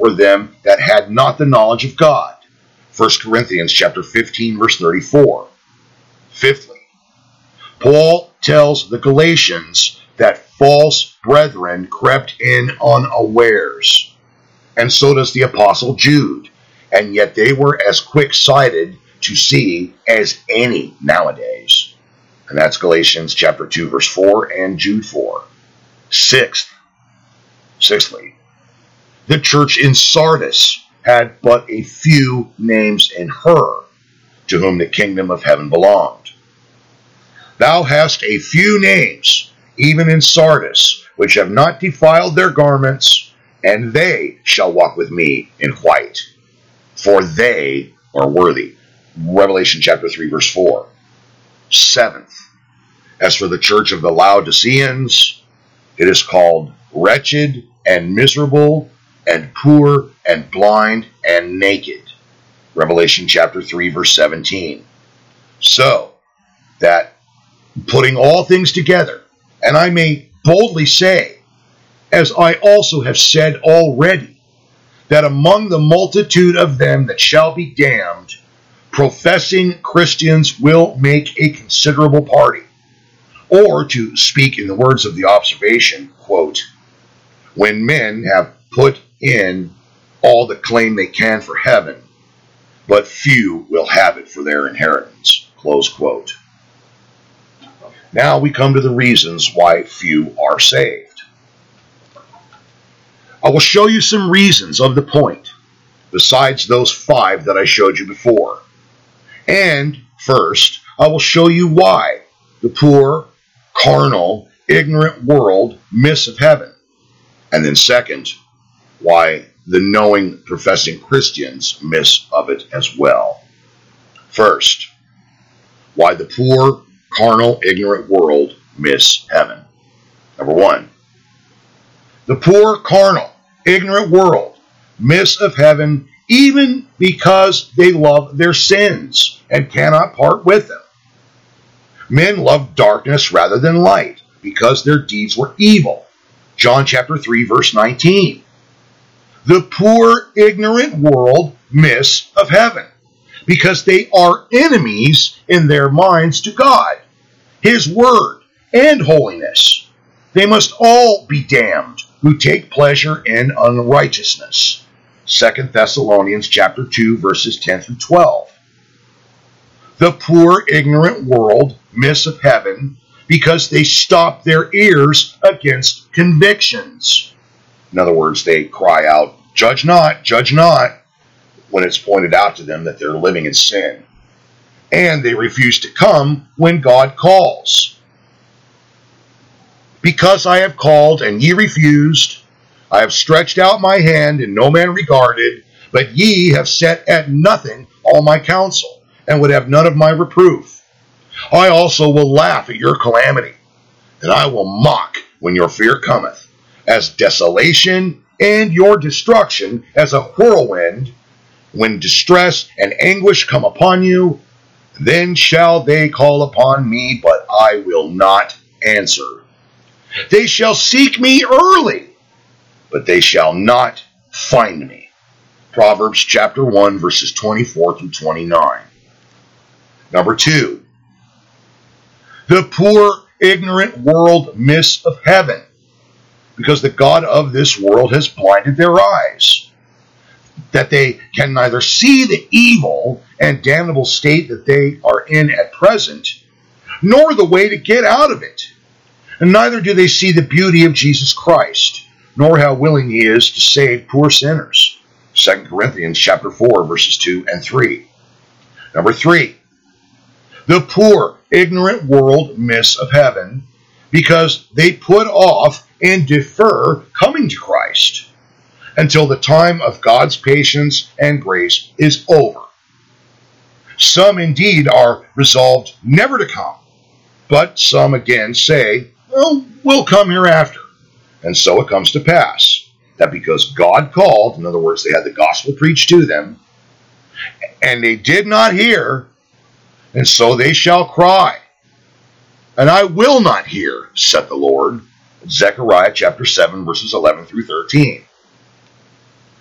were them that had not the knowledge of God. First Corinthians chapter fifteen, verse thirty-four. Fifthly, Paul tells the Galatians that false brethren crept in unawares, and so does the apostle Jude, and yet they were as quick-sighted to see as any nowadays. And that's Galatians chapter two, verse four, and Jude four. Sixth, sixthly, the church in Sardis had but a few names in her, to whom the kingdom of heaven belonged. Thou hast a few names, even in Sardis, which have not defiled their garments, and they shall walk with me in white, for they are worthy. Revelation chapter three, verse four. Seventh, as for the church of the Laodiceans, it is called wretched and miserable and poor and blind and naked. Revelation chapter three, verse seventeen. So that putting all things together, and I may boldly say, as I also have said already, that among the multitude of them that shall be damned, professing Christians will make a considerable party. Or, to speak in the words of the observation, quote, when men have put in all the claim they can for heaven, but few will have it for their inheritance, close quote. Now we come to the reasons why few are saved. I will show you some reasons of the point, besides those five that I showed you before. And first, I will show you why the poor, carnal, ignorant world miss of heaven. And then second, why the knowing, professing Christians miss of it as well. First, why the poor, carnal, ignorant world miss heaven. Number one, the poor, carnal, ignorant world miss of heaven even because they love their sins and cannot part with them. Men love darkness rather than light because their deeds were evil. John chapter three, verse nineteen. The poor, ignorant world miss of heaven because they are enemies in their minds to God, His Word, and holiness. They must all be damned who take pleasure in unrighteousness. Second Thessalonians chapter two, verses ten through twelve. The poor, ignorant world miss of heaven because they stop their ears against convictions. In other words, they cry out, judge not, judge not, when it's pointed out to them that they're living in sin. And they refuse to come when God calls. Because I have called, and ye refused, I have stretched out my hand, and no man regarded, but ye have set at nothing all my counsel, and would have none of my reproof. I also will laugh at your calamity, and I will mock when your fear cometh, as desolation and your destruction as a whirlwind. When distress and anguish come upon you, then shall they call upon me, but I will not answer. They shall seek me early, but they shall not find me. Proverbs chapter one, verses twenty-four through twenty-nine. Number two, the poor, ignorant world miss of heaven because the God of this world has blinded their eyes, that they can neither see the evil and damnable state that they are in at present, nor the way to get out of it. And neither do they see the beauty of Jesus Christ, nor how willing He is to save poor sinners. Second Corinthians chapter four, verses two and three. Number three, the poor, ignorant world miss of heaven because they put off and defer coming to Christ until the time of God's patience and grace is over. Some indeed are resolved never to come, but some again say, well, we'll come hereafter. And so it comes to pass that because God called, in other words, they had the gospel preached to them, and they did not hear, and so they shall cry. And I will not hear, said the Lord. Zechariah chapter seven, verses eleven through thirteen.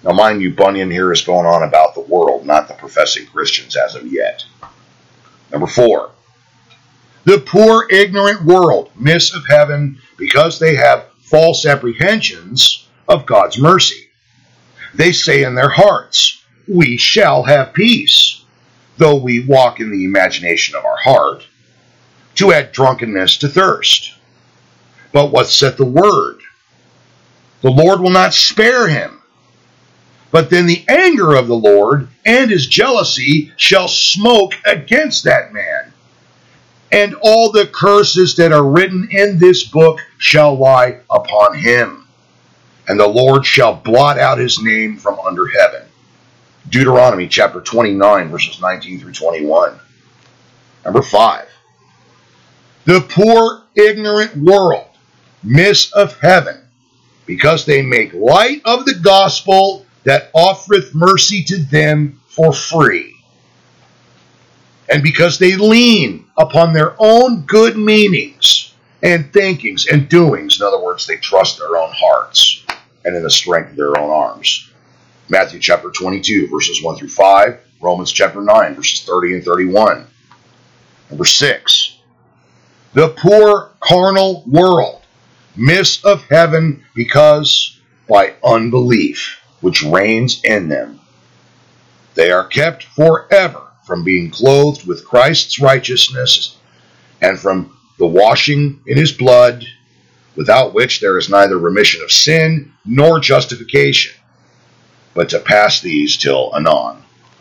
Now, mind you, Bunyan here is going on about the world, not the professing Christians as of yet. Number four, the poor, ignorant world miss of heaven because they have false apprehensions of God's mercy. They say in their hearts, we shall have peace, though we walk in the imagination of our heart, to add drunkenness to thirst. But what saith the word? The Lord will not spare him. But then the anger of the Lord and his jealousy shall smoke against that man. And all the curses that are written in this book shall lie upon him. And the Lord shall blot out his name from under heaven. Deuteronomy chapter twenty-nine, verses nineteen through twenty-one. Number five. The poor, ignorant world miss of heaven, because they make light of the gospel that offereth mercy to them for free. And because they lean upon their own good meanings and thinkings and doings, in other words, they trust their own hearts and in the strength of their own arms. Matthew chapter twenty-two, verses one through five, Romans chapter nine, verses thirty and thirty-one. Number six, the poor carnal world miss of heaven because by unbelief, which reigns in them, they are kept forever from being clothed with Christ's righteousness and from the washing in his blood, without which there is neither remission of sin nor justification, but to pass these till anon.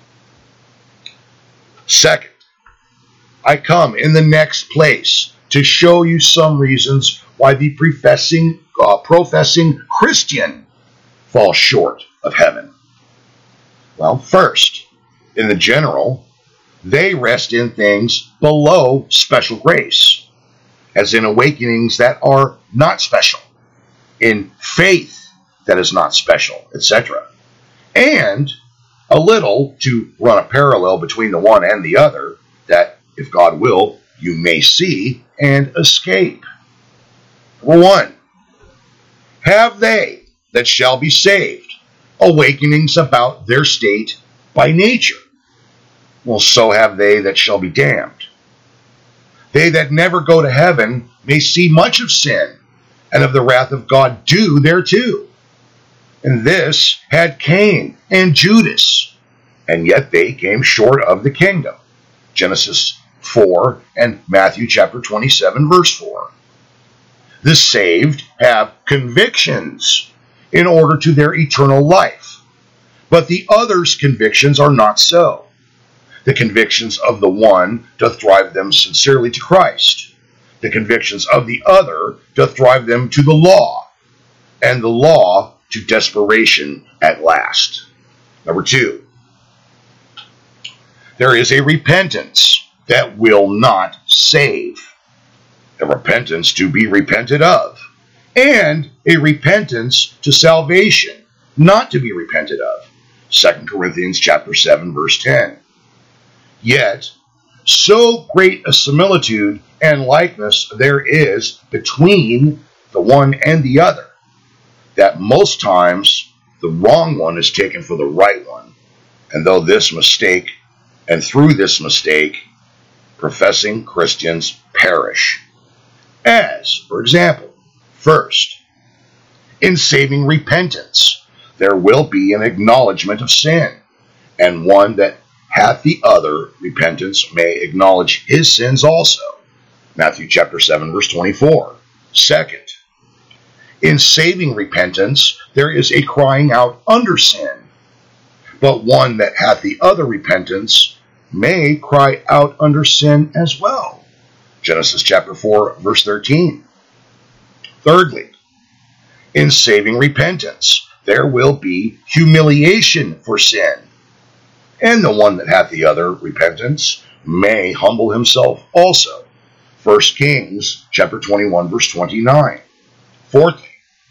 Second, I come in the next place to show you some reasons why the professing, uh, professing Christian falls short of heaven. Well, first, in the general, they rest in things below special grace, as in awakenings that are not special, in faith that is not special, et cetera. And a little, to run a parallel between the one and the other, that, if God will, you may see and escape. Number one, have they that shall be saved awakenings about their state by nature? Well, so have they that shall be damned. They that never go to heaven may see much of sin, and of the wrath of God due thereto. And this had Cain and Judas, and yet they came short of the kingdom. Genesis four and Matthew chapter twenty-seven, verse four. The saved have convictions in order to their eternal life, but the others' convictions are not so. The convictions of the one doth drive them sincerely to Christ. The convictions of the other doth drive them to the law, and the law to desperation at last. Number two, there is a repentance that will not save, a repentance to be repented of, and a repentance to salvation, not to be repented of. Second Corinthians chapter seven, verse ten. Yet, so great a similitude and likeness there is between the one and the other, that most times the wrong one is taken for the right one. And though this mistake, and through this mistake, professing Christians perish. As, for example, first, in saving repentance, there will be an acknowledgement of sin, and one that hath the other repentance may acknowledge his sins also. Matthew chapter seven, verse twenty-four. Second, in saving repentance, there is a crying out under sin, but one that hath the other repentance may cry out under sin as well. Genesis chapter four, verse thirteen. Thirdly, in saving repentance, there will be humiliation for sin, and the one that hath the other repentance may humble himself also. First Kings chapter twenty-one, verse twenty-nine. Fourthly,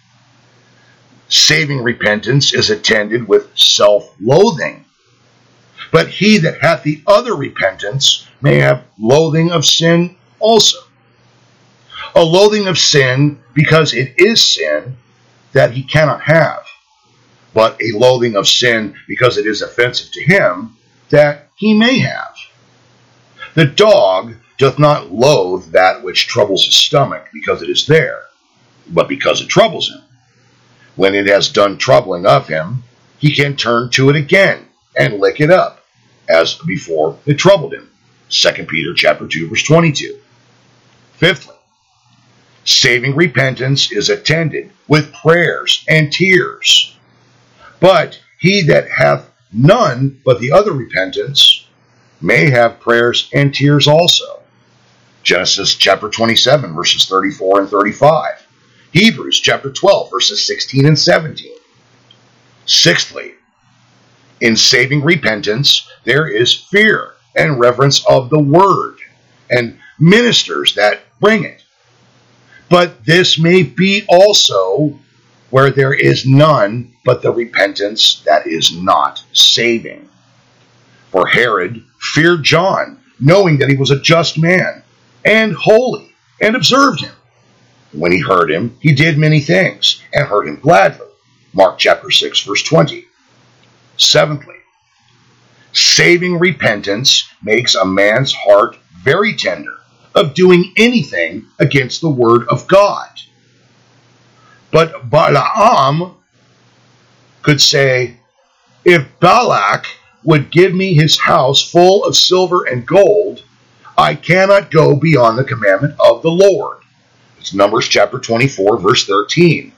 saving repentance is attended with self-loathing, but he that hath the other repentance may have loathing of sin also. A loathing of sin because it is sin that he cannot have, but a loathing of sin because it is offensive to him, that he may have. The dog doth not loathe that which troubles his stomach because it is there, but because it troubles him. When it has done troubling of him, he can turn to it again and lick it up, as before it troubled him. Second Peter chapter two, verse twenty-two. Fifthly, saving repentance is attended with prayers and tears. But he that hath none but the other repentance may have prayers and tears also. Genesis chapter twenty-seven, verses thirty-four and thirty-five. Hebrews chapter twelve, verses sixteen and seventeen. Sixthly, in saving repentance, there is fear and reverence of the word, and ministers that bring it. But this may be also where there is none but the repentance that is not saving. For Herod feared John, knowing that he was a just man, and holy, and observed him. When he heard him, he did many things, and heard him gladly. Mark chapter six, verse twenty. Seventhly, saving repentance makes a man's heart very tender of doing anything against the word of God. But Balaam could say, if Balak would give me his house full of silver and gold, I cannot go beyond the commandment of the Lord. It's Numbers chapter twenty-four, verse thirteen.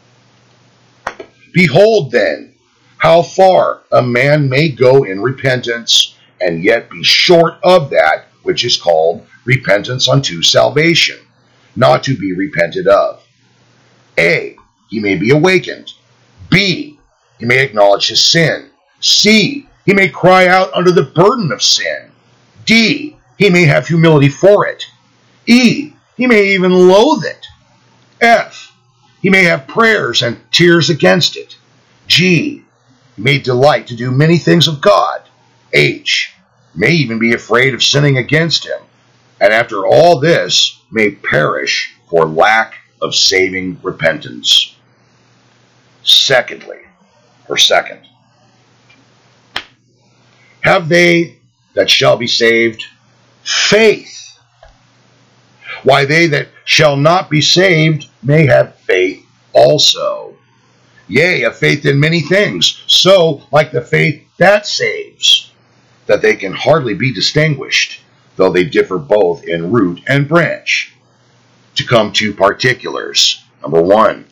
Behold then, how far a man may go in repentance, and yet be short of that which is called repentance unto salvation, not to be repented of. A, he may be awakened. B, he may acknowledge his sin. C, he may cry out under the burden of sin. D, he may have humility for it. E, he may even loathe it. F, he may have prayers and tears against it. G, he may delight to do many things of God. H, may even be afraid of sinning against him, and after all this may perish for lack of saving repentance. Secondly, or second, have they that shall be saved faith? Why, they that shall not be saved may have faith also. Yea, have faith in many things, so like the faith that saves, that they can hardly be distinguished, though they differ both in root and branch. To come to particulars. Number one,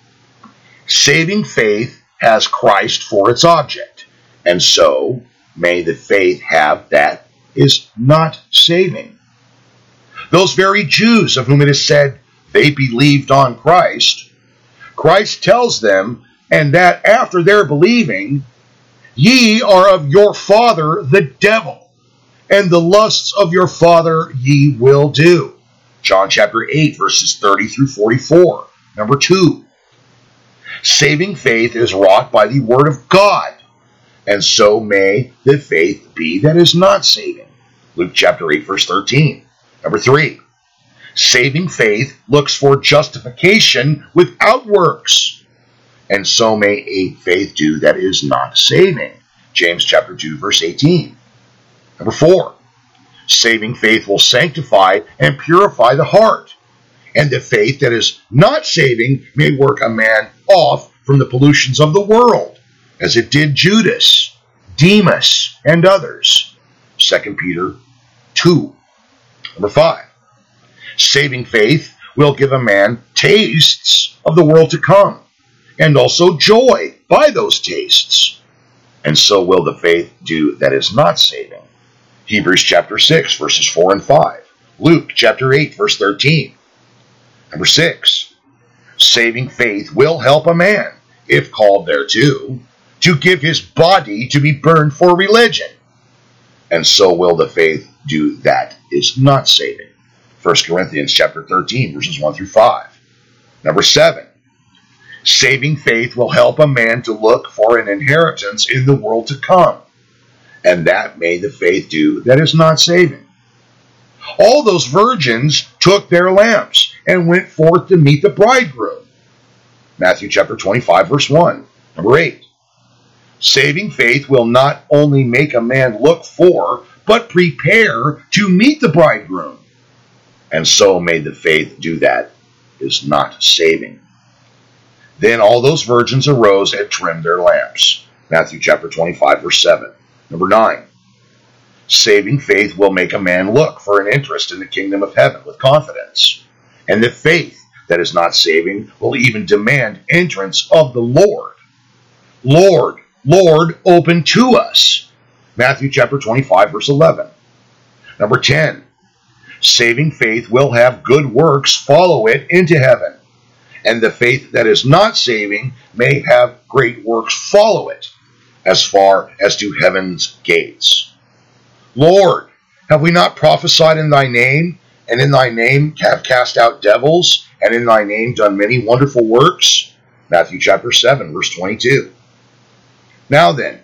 saving faith has Christ for its object, and so may the faith have that is not saving. Those very Jews of whom it is said they believed on Christ, Christ tells them, and that after their believing, ye are of your father the devil, and the lusts of your father ye will do. John chapter eight, verses thirty through forty-four. Number two, saving faith is wrought by the word of God, and so may the faith be that is not saving. Luke chapter eight, verse thirteen. Number three, saving faith looks for justification without works, and so may a faith do that is not saving. James chapter two, verse eighteen. Number four, saving faith will sanctify and purify the heart, and the faith that is not saving may work a man off from the pollutions of the world, as it did Judas, Demas, and others. Second Peter two. Number five, saving faith will give a man tastes of the world to come, and also joy by those tastes. And so will the faith do that is not saving. Hebrews chapter six, verses four and five. Luke chapter eight, verse thirteen. Number six, saving faith will help a man, if called thereto, to give his body to be burned for religion. And so will the faith do that is not saving. First Corinthians chapter thirteen, verses one through five. Number seven, saving faith will help a man to look for an inheritance in the world to come, and that may the faith do that is not saving. All those virgins took their lamps and went forth to meet the bridegroom. Matthew chapter twenty-five, verse one. Number eight, Saving faith will not only make a man look for, but prepare to meet the bridegroom. And so may the faith do that is not saving. Then all those virgins arose and trimmed their lamps. Matthew chapter twenty-five, verse seven. Number nine. Saving faith will make a man look for an interest in the kingdom of heaven with confidence. And the faith that is not saving will even demand entrance of the Lord. Lord, Lord, open to us. Matthew chapter twenty-five, verse eleven. Number ten. Saving faith will have good works follow it into heaven. And the faith that is not saving may have great works follow it as far as to heaven's gates. Lord, have we not prophesied in thy name, and in thy name have cast out devils, and in thy name done many wonderful works? Matthew chapter seven, verse twenty-two. Now then,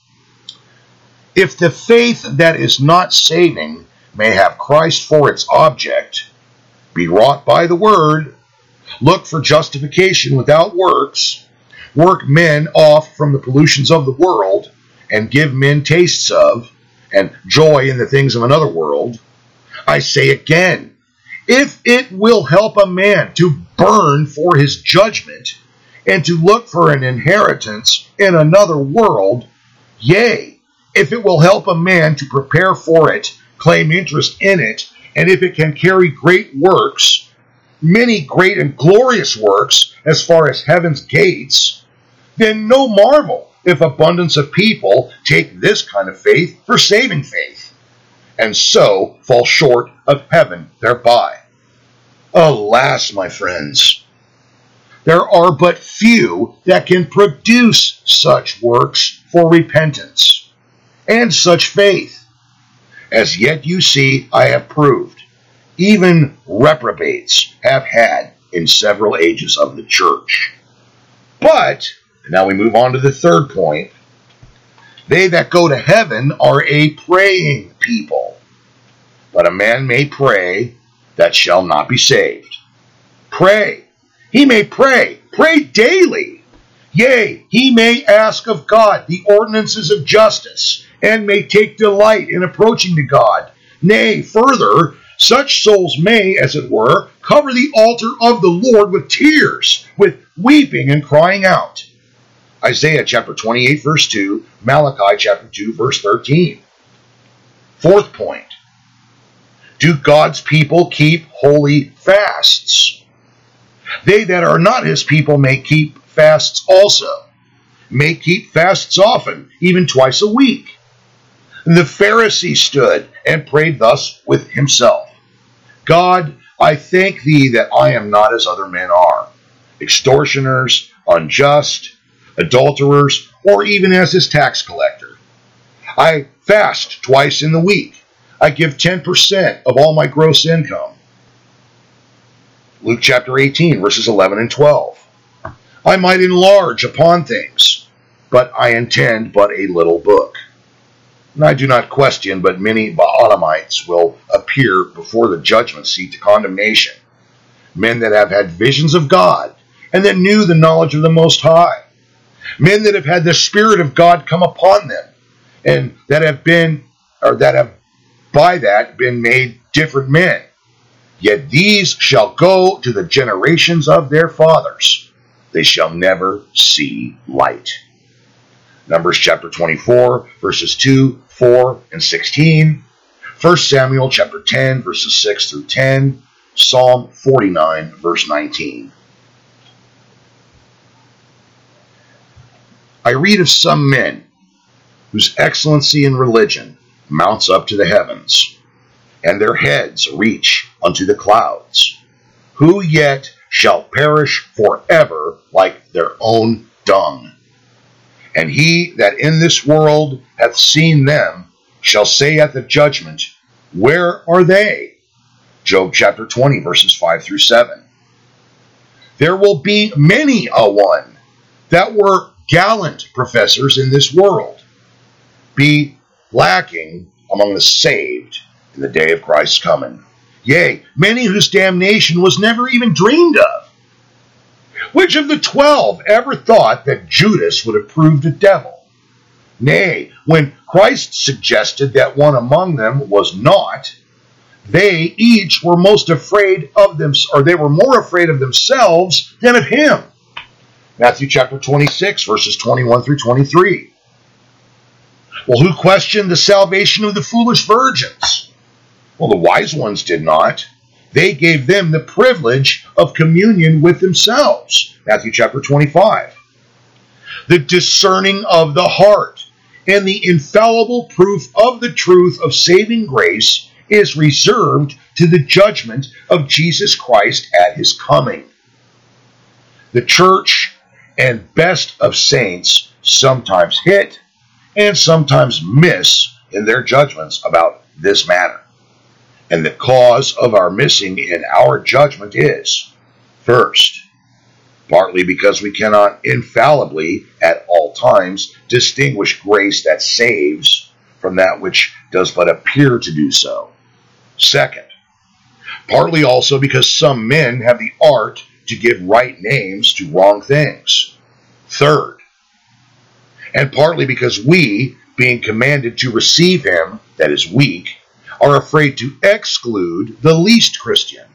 if the faith that is not saving may have Christ for its object, be wrought by the word, look for justification without works, work men off from the pollutions of the world, and give men tastes of, and joy in the things of another world, I say again, if it will help a man to burn for his judgment, and to look for an inheritance in another world, yea, if it will help a man to prepare for it, claim interest in it, and if it can carry great works, many great and glorious works, as far as heaven's gates, then no marvel if abundance of people take this kind of faith for saving faith, and so fall short of heaven thereby. Alas, my friends, there are but few that can produce such works for repentance, and such faith. As yet you see, I have proved, even reprobates have had in several ages of the church. But, now we move on to the third point, they that go to heaven are a praying people. But a man may pray that shall not be saved. Pray. He may pray. Pray daily. Yea, he may ask of God the ordinances of justice, and may take delight in approaching to God. Nay, further, such souls may, as it were, cover the altar of the Lord with tears, with weeping and crying out. Isaiah chapter twenty-eight, verse two, Malachi chapter two, verse thirteen. Fourth point. Do God's people keep holy fasts? They that are not his people may keep fasts also, may keep fasts often, even twice a week. The Pharisee stood and prayed thus with himself. God, I thank thee that I am not as other men are, extortioners, unjust, adulterers, or even as his tax collector. I fast twice in the week. I give ten percent of all my gross income. Luke chapter eighteen, verses eleven and twelve. I might enlarge upon things, but I intend but a little book. And I do not question, but many Baalamites will appear before the judgment seat to condemnation. Men that have had visions of God, and that knew the knowledge of the Most High. Men that have had the Spirit of God come upon them, and that have been, or that have by that been made different men. Yet these shall go to the generations of their fathers. They shall never see light. Numbers chapter twenty-four, verses two, four, and sixteen. First Samuel chapter ten, verses six through ten. Psalm forty-nine, verse nineteen. I read of some men whose excellency in religion mounts up to the heavens, and their heads reach unto the clouds, who yet shall perish forever like their own dung. And he that in this world hath seen them shall say at the judgment, Where are they? Job chapter twenty, verses five through seven. There will be many a one that were gallant professors in this world, be lacking among the saved in the day of Christ's coming. Yea, many whose damnation was never even dreamed of. Which of the twelve ever thought that Judas would have proved a devil? Nay, when Christ suggested that one among them was not, they each were most afraid of them, or they were more afraid of themselves than of him. Matthew chapter twenty-six, verses twenty-one through twenty-three. Well, who questioned the salvation of the foolish virgins? Well, the wise ones did not. They gave them the privilege of communion with themselves. Matthew chapter twenty-five. The discerning of the heart and the infallible proof of the truth of saving grace is reserved to the judgment of Jesus Christ at his coming. The church and best of saints sometimes hit and sometimes miss in their judgments about this matter. And the cause of our missing in our judgment is, first, partly because we cannot infallibly at all times distinguish grace that saves from that which does but appear to do so. Second, partly also because some men have the art to give right names to wrong things. Third, and partly because we, being commanded to receive him that is weak, are afraid to exclude the least Christian.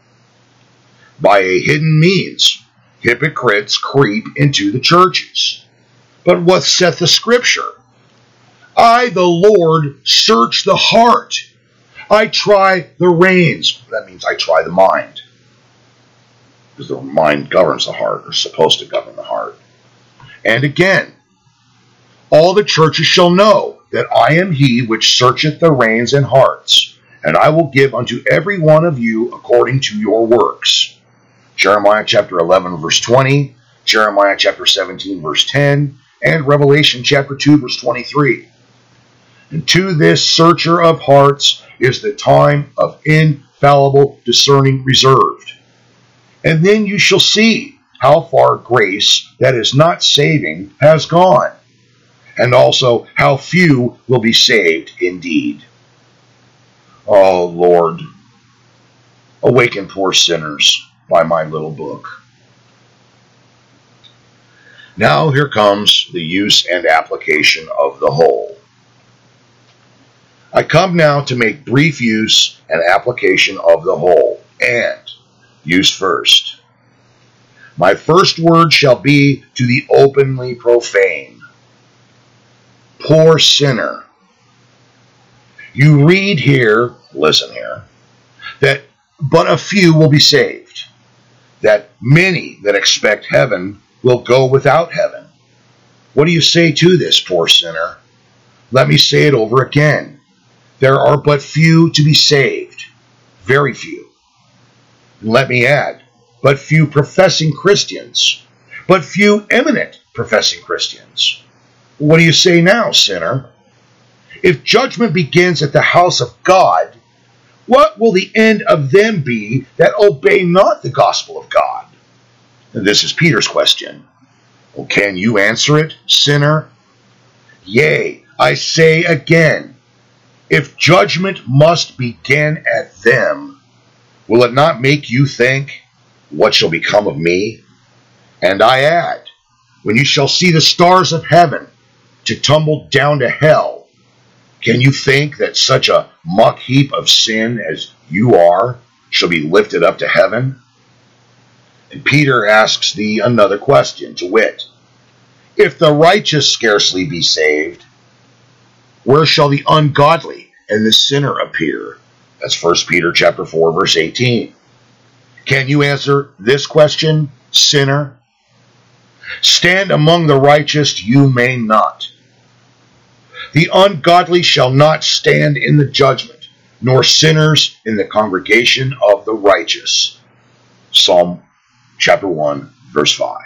By a hidden means, hypocrites creep into the churches. But what saith the Scripture? I, the Lord, search the heart. I try the reins. That means I try the mind. Because the mind governs the heart, or is supposed to govern the heart. And again, all the churches shall know that I am he which searcheth the reins and hearts, and I will give unto every one of you according to your works. Jeremiah chapter eleven, verse twenty, Jeremiah chapter seventeen, verse ten, and Revelation chapter two, verse twenty-three. And to this searcher of hearts is the time of infallible discerning reserved. And then you shall see how far grace that is not saving has gone, and also how few will be saved indeed. Oh Lord, awaken poor sinners by my little book. Now here comes the use and application of the whole. I come now to make brief use and application of the whole, and use first. My first word shall be to the openly profane. Poor sinner. You read here, listen here, that but a few will be saved, that many that expect heaven will go without heaven. What do you say to this, poor sinner? Let me say it over again. There are but few to be saved, very few. And let me add, but few professing Christians, but few eminent professing Christians. What do you say now, sinner? If judgment begins at the house of God, what will the end of them be that obey not the gospel of God? And this is Peter's question. Well, can you answer it, sinner? Yea, I say again, if judgment must begin at them, will it not make you think, what shall become of me? And I add, when you shall see the stars of heaven to tumble down to hell, can you think that such a muck heap of sin as you are shall be lifted up to heaven? And Peter asks thee another question, to wit, if the righteous scarcely be saved, where shall the ungodly and the sinner appear? That's First Peter chapter four, verse eighteen. Can you answer this question, sinner? Stand among the righteous you may not. The ungodly shall not stand in the judgment, nor sinners in the congregation of the righteous. Psalm chapter one, verse five.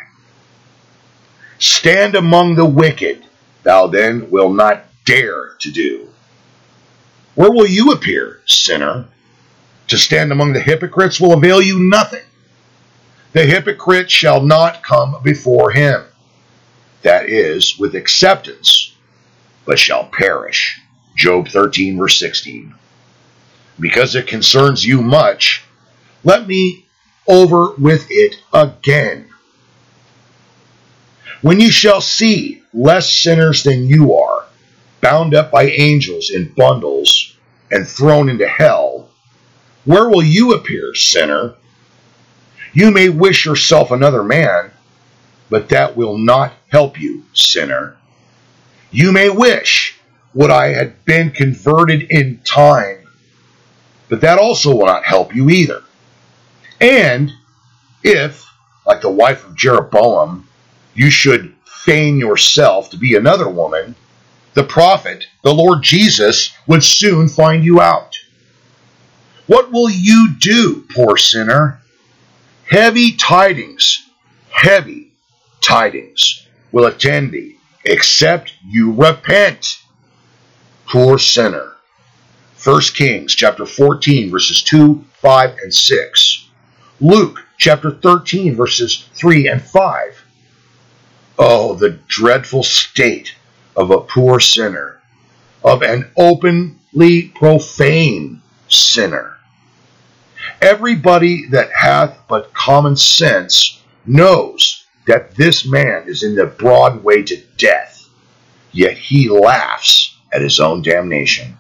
Stand among the wicked, thou then will not dare to do. Where will you appear, sinner? To stand among the hypocrites will avail you nothing. The hypocrite shall not come before him, that is, with acceptance, but shall perish. Job thirteen, verse sixteen. Because it concerns you much, let me over with it again. When you shall see less sinners than you are, bound up by angels in bundles, and thrown into hell, where will you appear, sinner? You may wish yourself another man, but that will not help you, sinner. You may wish, would I had been converted in time, but that also will not help you either. And if, like the wife of Jeroboam, you should feign yourself to be another woman, the prophet, the Lord Jesus, would soon find you out. What will you do, poor sinner? Heavy tidings, heavy tidings will attend thee, except you repent, poor sinner. First Kings chapter fourteen, verses two, five, and six. Luke chapter thirteen, verses three and five. Oh, the dreadful state of a poor sinner, of an openly profane sinner. Everybody that hath but common sense knows that this man is in the broad way to death, yet he laughs at his own damnation.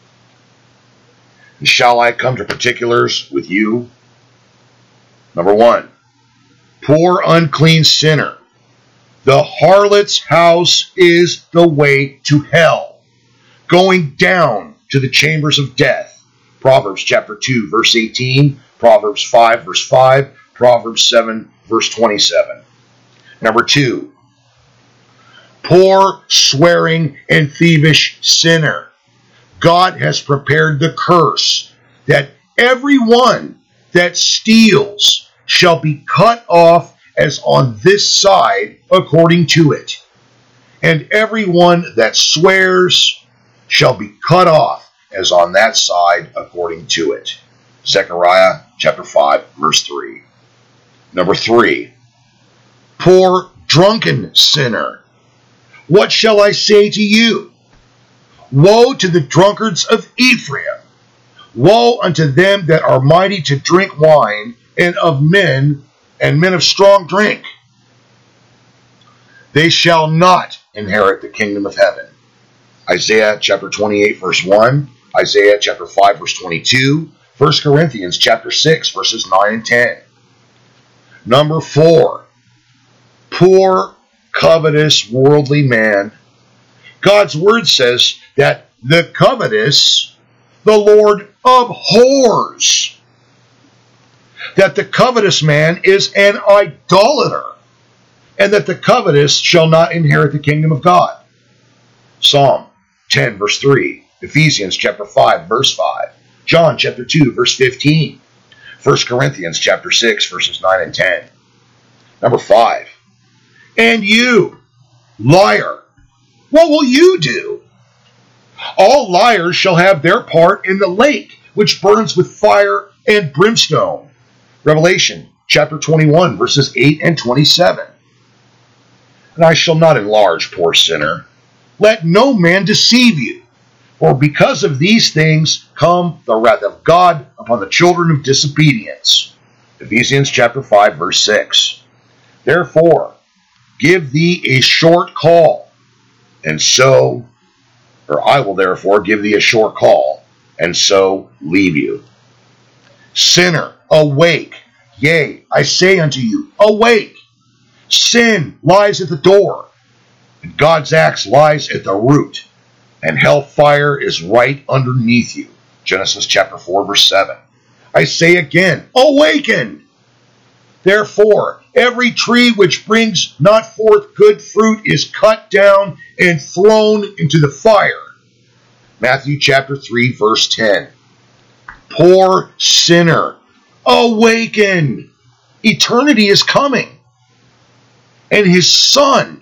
And shall I come to particulars with you? Number one, poor unclean sinner. The harlot's house is the way to hell, going down to the chambers of death. Proverbs chapter two, verse eighteen, Proverbs five, verse five, Proverbs seven, verse twenty-seven. Number two, poor, swearing, and thievish sinner. God has prepared the curse that everyone that steals shall be cut off as on this side according to it, and everyone that swears shall be cut off as on that side according to it. Zechariah chapter five, verse three. Number three, poor drunken sinner. What shall I say to you? Woe to the drunkards of Ephraim! Woe unto them that are mighty to drink wine, and of men, and men of strong drink. They shall not inherit the kingdom of heaven. Isaiah chapter twenty-eight, verse one, Isaiah chapter five, verse twenty-two, First Corinthians chapter six, verses nine and ten. Number four, poor, covetous, worldly man. God's word says that the covetous, the Lord abhors. That the covetous man is an idolater, and that the covetous shall not inherit the kingdom of God. Psalm ten, verse three, Ephesians chapter five, verse five, John chapter two, verse fifteen, First Corinthians chapter six, verses nine and ten. Number five, and you, liar, what will you do? All liars shall have their part in the lake, which burns with fire and brimstone. Revelation chapter twenty-one, verses eight and twenty-seven. And I shall not enlarge, poor sinner. Let no man deceive you, for because of these things come the wrath of God upon the children of disobedience. Ephesians chapter five, verse six. Therefore, give thee a short call, and so, or I will therefore give thee a short call, and so leave you. Sinner, awake. Yea, I say unto you, awake. Sin lies at the door, and God's axe lies at the root, and hellfire is right underneath you. Genesis chapter four, verse seven. I say again, awaken. Therefore, every tree which brings not forth good fruit is cut down and thrown into the fire. Matthew chapter three, verse ten. Poor sinner, awaken. Eternity is coming. And his son,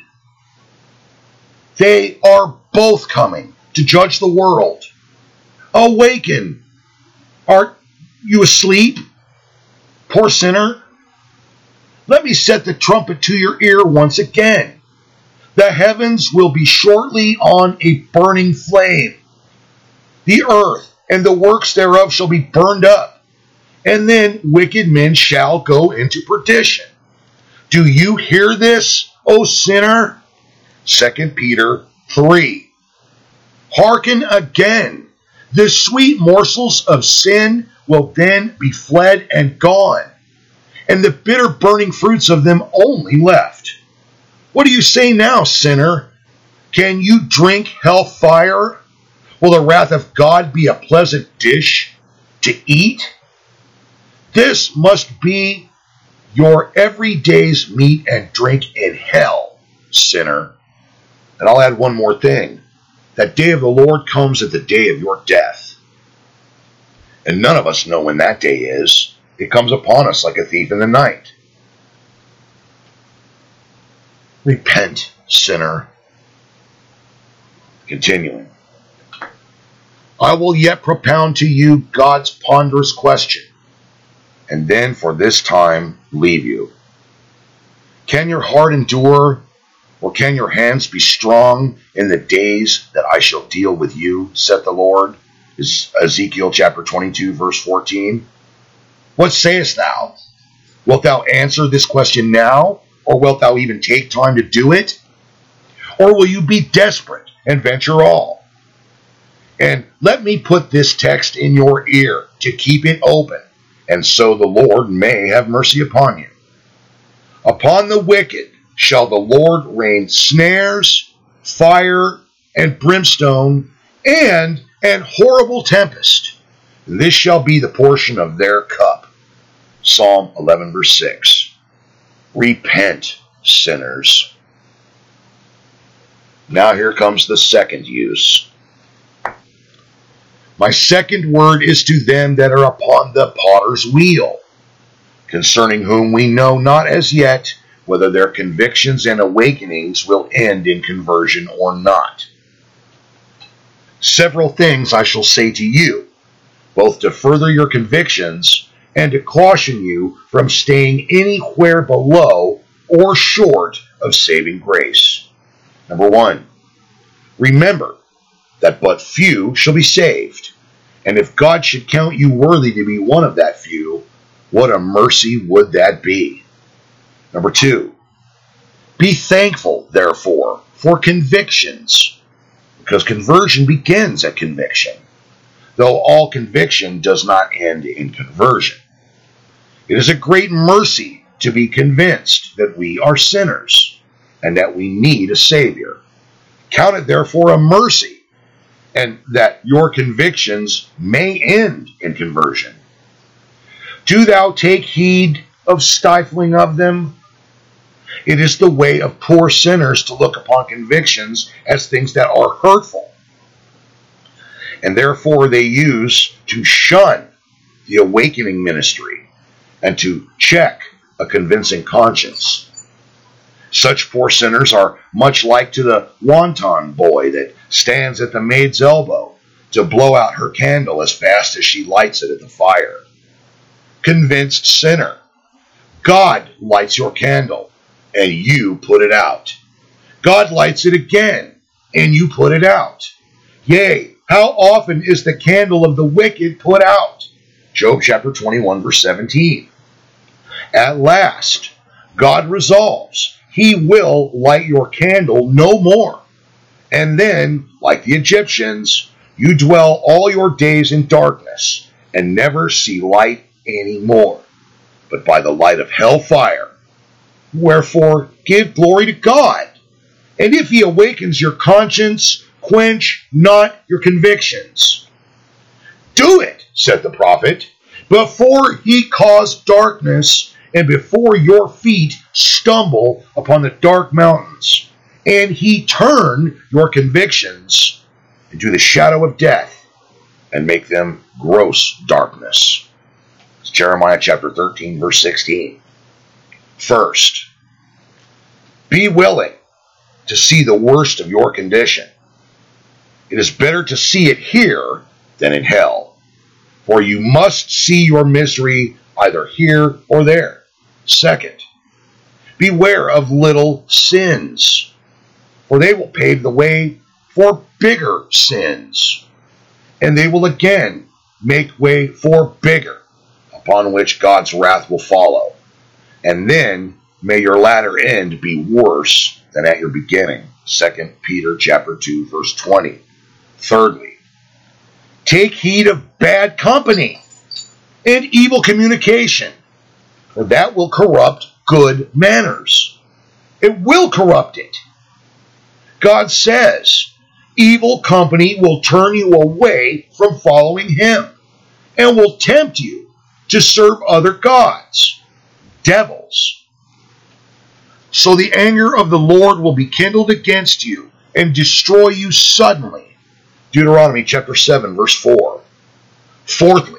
they are both coming to judge the world. Awaken. Are you asleep, poor sinner? Let me set the trumpet to your ear once again. The heavens will be shortly on a burning flame. The earth and the works thereof shall be burned up, and then wicked men shall go into perdition. Do you hear this, O sinner? Second Peter three. Hearken again. The sweet morsels of sin will then be fled and gone, and the bitter burning fruits of them only left. What do you say now, sinner? Can you drink hell fire? Will the wrath of God be a pleasant dish to eat? This must be your every day's meat and drink in hell, sinner. And I'll add one more thing. That day of the Lord comes at the day of your death. And none of us know when that day is. It comes upon us like a thief in the night. Repent, sinner. Continuing. I will yet propound to you God's ponderous question, and then for this time leave you. Can your heart endure, or can your hands be strong in the days that I shall deal with you, saith the Lord? Is Ezekiel chapter twenty-two, verse fourteen. What sayest thou? Wilt thou answer this question now, or wilt thou even take time to do it? Or will you be desperate and venture all? And let me put this text in your ear to keep it open, and so the Lord may have mercy upon you. Upon the wicked shall the Lord rain snares, fire, and brimstone, and an horrible tempest. This shall be the portion of their cup. Psalm eleven, verse six. Repent, sinners. Now here comes the second use. My second word is to them that are upon the potter's wheel, concerning whom we know not as yet whether their convictions and awakenings will end in conversion or not. Several things I shall say to you, both to further your convictions and to caution you from staying anywhere below or short of saving grace. Number one, remember that but few shall be saved. And if God should count you worthy to be one of that few, what a mercy would that be? Number two, be thankful, therefore, for convictions, because conversion begins at conviction, though all conviction does not end in conversion. It is a great mercy to be convinced that we are sinners and that we need a Savior. Count it, therefore, a mercy, and that your convictions may end in conversion. Do thou take heed of stifling of them. It is the way of poor sinners to look upon convictions as things that are hurtful, and therefore they use to shun the awakening ministry and to check a convincing conscience. Such poor sinners are much like to the wanton boy that stands at the maid's elbow to blow out her candle as fast as she lights it at the fire. Convinced sinner, God lights your candle, and you put it out. God lights it again, and you put it out. Yea, how often is the candle of the wicked put out? Job chapter twenty-one, verse seventeen. At last, God resolves He will light your candle no more. And then, like the Egyptians, you dwell all your days in darkness and never see light any more, but by the light of hellfire. Wherefore, give glory to God. And if He awakens your conscience, quench not your convictions. Do it, said the prophet, before He cause darkness, and before your feet stumble upon the dark mountains, and He turn your convictions into the shadow of death, and make them gross darkness. It's Jeremiah chapter thirteen, verse sixteen. First, be willing to see the worst of your condition. It is better to see it here than in hell, for you must see your misery either here or there. Second, beware of little sins, for they will pave the way for bigger sins, and they will again make way for bigger, upon which God's wrath will follow. And then may your latter end be worse than at your beginning. Second Peter chapter two, verse twenty. Thirdly, take heed of bad company and evil communication, for that will corrupt good manners. It will corrupt it. God says, evil company will turn you away from following Him and will tempt you to serve other gods, devils. So the anger of the Lord will be kindled against you and destroy you suddenly. Deuteronomy chapter seven, verse four. Fourthly,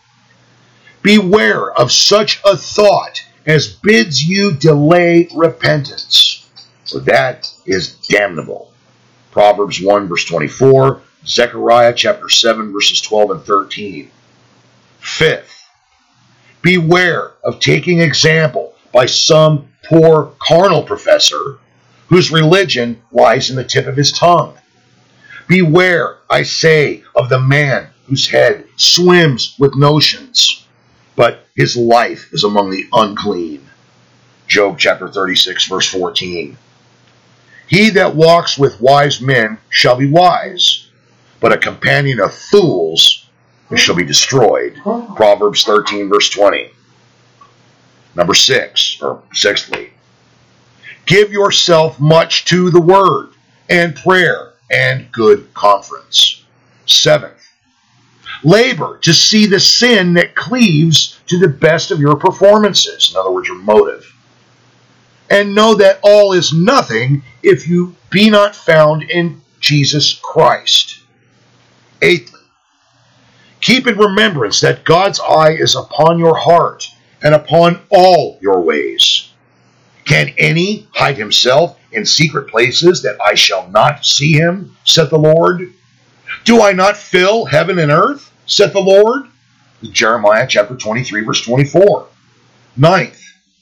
beware of such a thought as bids you delay repentance, for that is damnable. Proverbs one, verse twenty-four, Zechariah chapter seven, verses twelve and thirteen. Fifth, beware of taking example by some poor carnal professor whose religion lies in the tip of his tongue. Beware, I say, of the man whose head swims with notions, but his life is among the unclean. Job chapter thirty-six, verse fourteen. He that walks with wise men shall be wise, but a companion of fools shall be destroyed. Proverbs thirteen, verse twenty. Number six, or sixthly, give yourself much to the word and prayer and good conference. Seventh, labor to see the sin that cleaves to the best of your performances, in other words, your motive. And know that all is nothing if you be not found in Jesus Christ. Eighthly, keep in remembrance that God's eye is upon your heart and upon all your ways. Can any hide himself in secret places that I shall not see him, saith the Lord? Do I not fill heaven and earth, saith the Lord? Jeremiah chapter twenty-three, verse twenty-four. Ninth,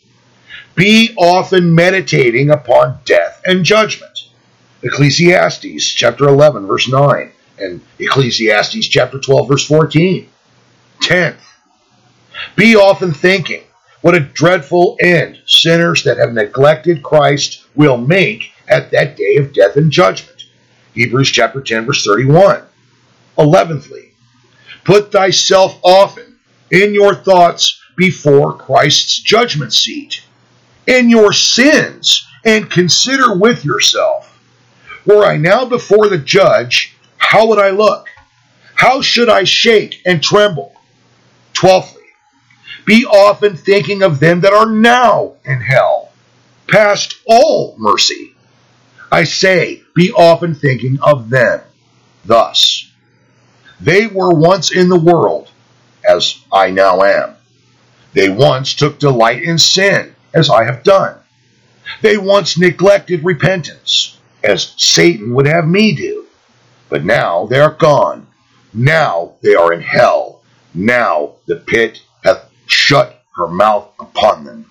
be often meditating upon death and judgment. Ecclesiastes chapter eleven, verse nine, and Ecclesiastes chapter twelve, verse fourteen. Tenth, be often thinking what a dreadful end sinners that have neglected Christ will make at that day of death and judgment. Hebrews chapter ten, verse thirty-one. Eleventhly, put thyself often in your thoughts before Christ's judgment seat, in your sins, and consider with yourself, were I now before the judge, how would I look? How should I shake and tremble? Twelfthly, be often thinking of them that are now in hell, past all mercy. I say, be often thinking of them thus. They were once in the world, as I now am. They once took delight in sin, as I have done. They once neglected repentance, as Satan would have me do. But now they are gone. Now they are in hell. Now the pit hath shut her mouth upon them.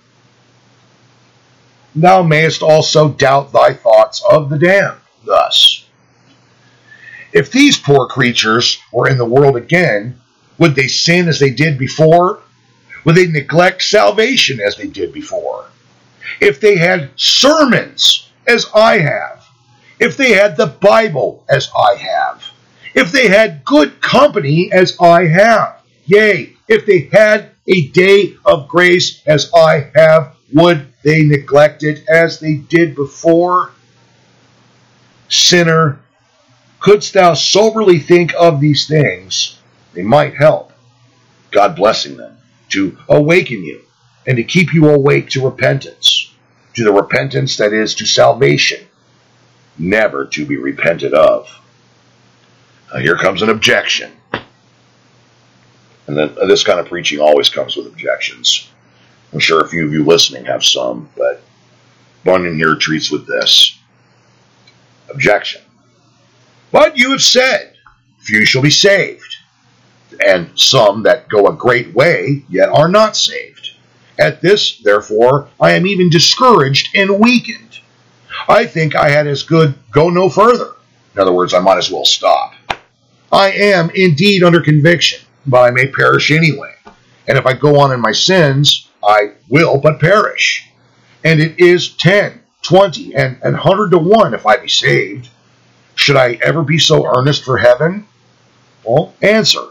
Thou mayest also doubt thy thoughts of the damned thus. If these poor creatures were in the world again, would they sin as they did before? Would they neglect salvation as they did before? If they had sermons as I have, if they had the Bible as I have, if they had good company as I have, yea, if they had a day of grace as I have, would they neglect it as they did before? Sinner, couldst thou soberly think of these things, they might help, God blessing them, to awaken you and to keep you awake to repentance, to the repentance that is to salvation, never to be repented of. Now here comes an objection. And then this kind of preaching always comes with objections. I'm sure a few of you listening have some, but Bunyan here treats with this. Objection. But you have said, few shall be saved, and some that go a great way, yet are not saved. At this, therefore, I am even discouraged and weakened. I think I had as good go no further. In other words, I might as well stop. I am indeed under conviction, but I may perish anyway. And if I go on in my sins, I will but perish. And it is ten, twenty, and an hundred to one if I be saved. Should I ever be so earnest for heaven? Well, answer.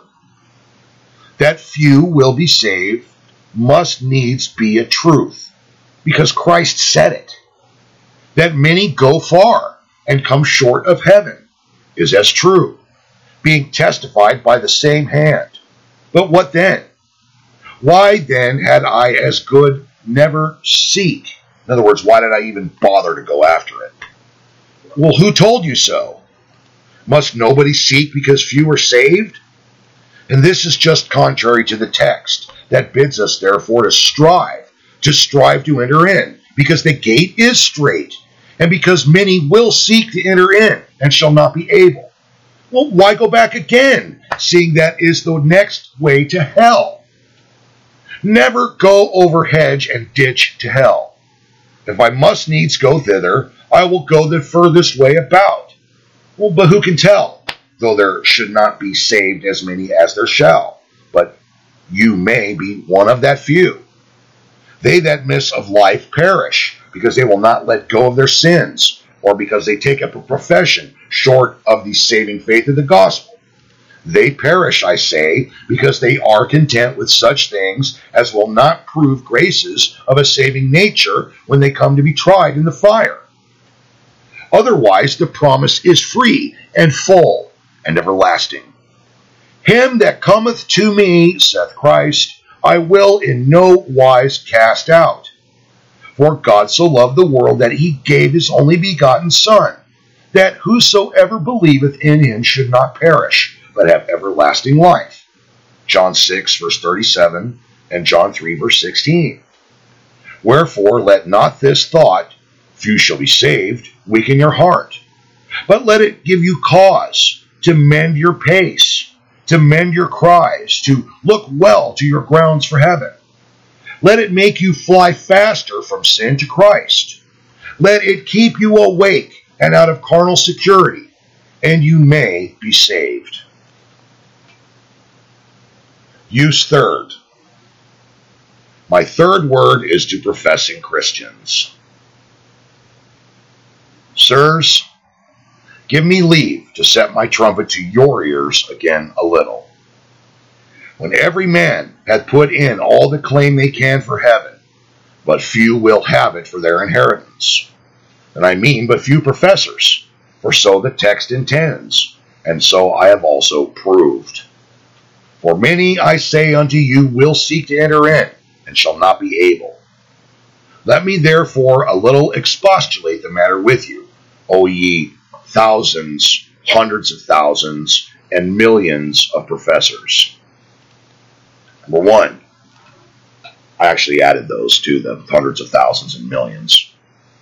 That few will be saved must needs be a truth, because Christ said it. That many go far and come short of heaven is as true, being testified by the same hand. But what then? Why then had I as good never seek? In other words, why did I even bother to go after it? Well, who told you so? Must nobody seek because few are saved? And this is just contrary to the text that bids us therefore to strive, to strive to enter in, because the gate is strait, and because many will seek to enter in and shall not be able. Well, why go back again, seeing that is the next way to hell? Never go over hedge and ditch to hell. If I must needs go thither, I will go the furthest way about. Well, but who can tell? Though there should not be saved as many as there shall, but you may be one of that few. They that miss of life perish, because they will not let go of their sins, or because they take up a profession short of the saving faith of the gospel. They perish, I say, because they are content with such things as will not prove graces of a saving nature when they come to be tried in the fire. Otherwise the promise is free and full and everlasting. Him that cometh to me, saith Christ, I will in no wise cast out. For God so loved the world that he gave his only begotten Son, that whosoever believeth in him should not perish, but have everlasting life. John six, verse thirty-seven, and John three, verse sixteen. Wherefore let not this thought, few shall be saved, weaken your heart, but let it give you cause to mend your pace, to mend your cries, to look well to your grounds for heaven. Let it make you fly faster from sin to Christ. Let it keep you awake and out of carnal security, and you may be saved. Use third. My third word is to professing Christians. Sirs, give me leave to set my trumpet to your ears again a little. When every man hath put in all the claim they can for heaven, but few will have it for their inheritance. And I mean but few professors, for so the text intends, and so I have also proved. For many, I say unto you, will seek to enter in, and shall not be able. Let me therefore a little expostulate the matter with you, O ye thousands, hundreds of thousands, and millions of professors. Number one, I actually added those to the hundreds of thousands and millions.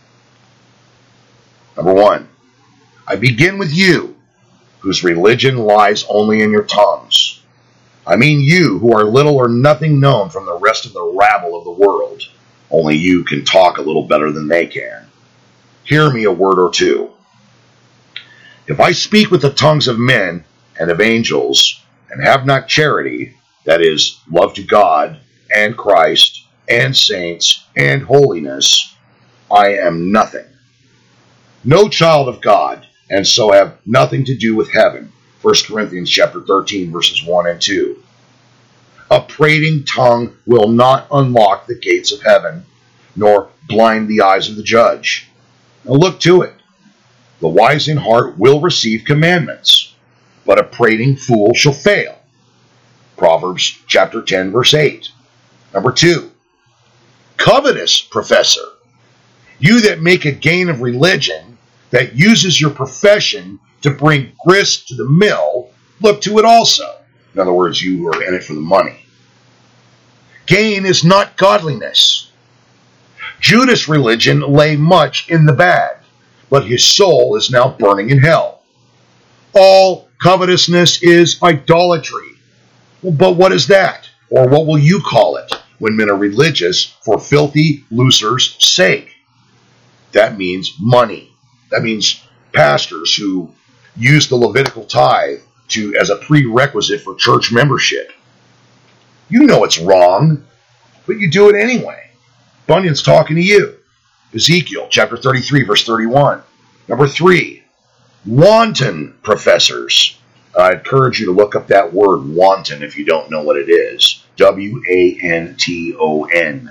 Number one, I begin with you, whose religion lies only in your tongues. I mean you, who are little or nothing known from the rest of the rabble of the world. Only you can talk a little better than they can. Hear me a word or two. If I speak with the tongues of men and of angels, and have not charity, that is, love to God, and Christ, and saints, and holiness, I am nothing. No child of God, and so have nothing to do with heaven. First Corinthians chapter thirteen, verses one and two. A prating tongue will not unlock the gates of heaven, nor blind the eyes of the judge. Now look to it. The wise in heart will receive commandments, but a prating fool shall fail. Proverbs chapter ten, verse eight. Number two, covetous professor. You that make a gain of religion, that uses your profession to bring grist to the mill, look to it also. In other words, you are in it for the money. Gain is not godliness. Judas' religion lay much in the bag, but his soul is now burning in hell. All covetousness is idolatry. Well, but what is that? Or what will you call it when men are religious for filthy losers' sake? That means money. That means pastors who use the Levitical tithe to as a prerequisite for church membership. You know it's wrong, but you do it anyway. Bunyan's talking to you. Ezekiel chapter thirty-three, verse thirty-one. Number three, wanton professors. I encourage you to look up that word wanton if you don't know what it is. W A N T O N.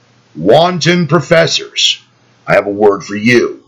Wanton professors. I have a word for you.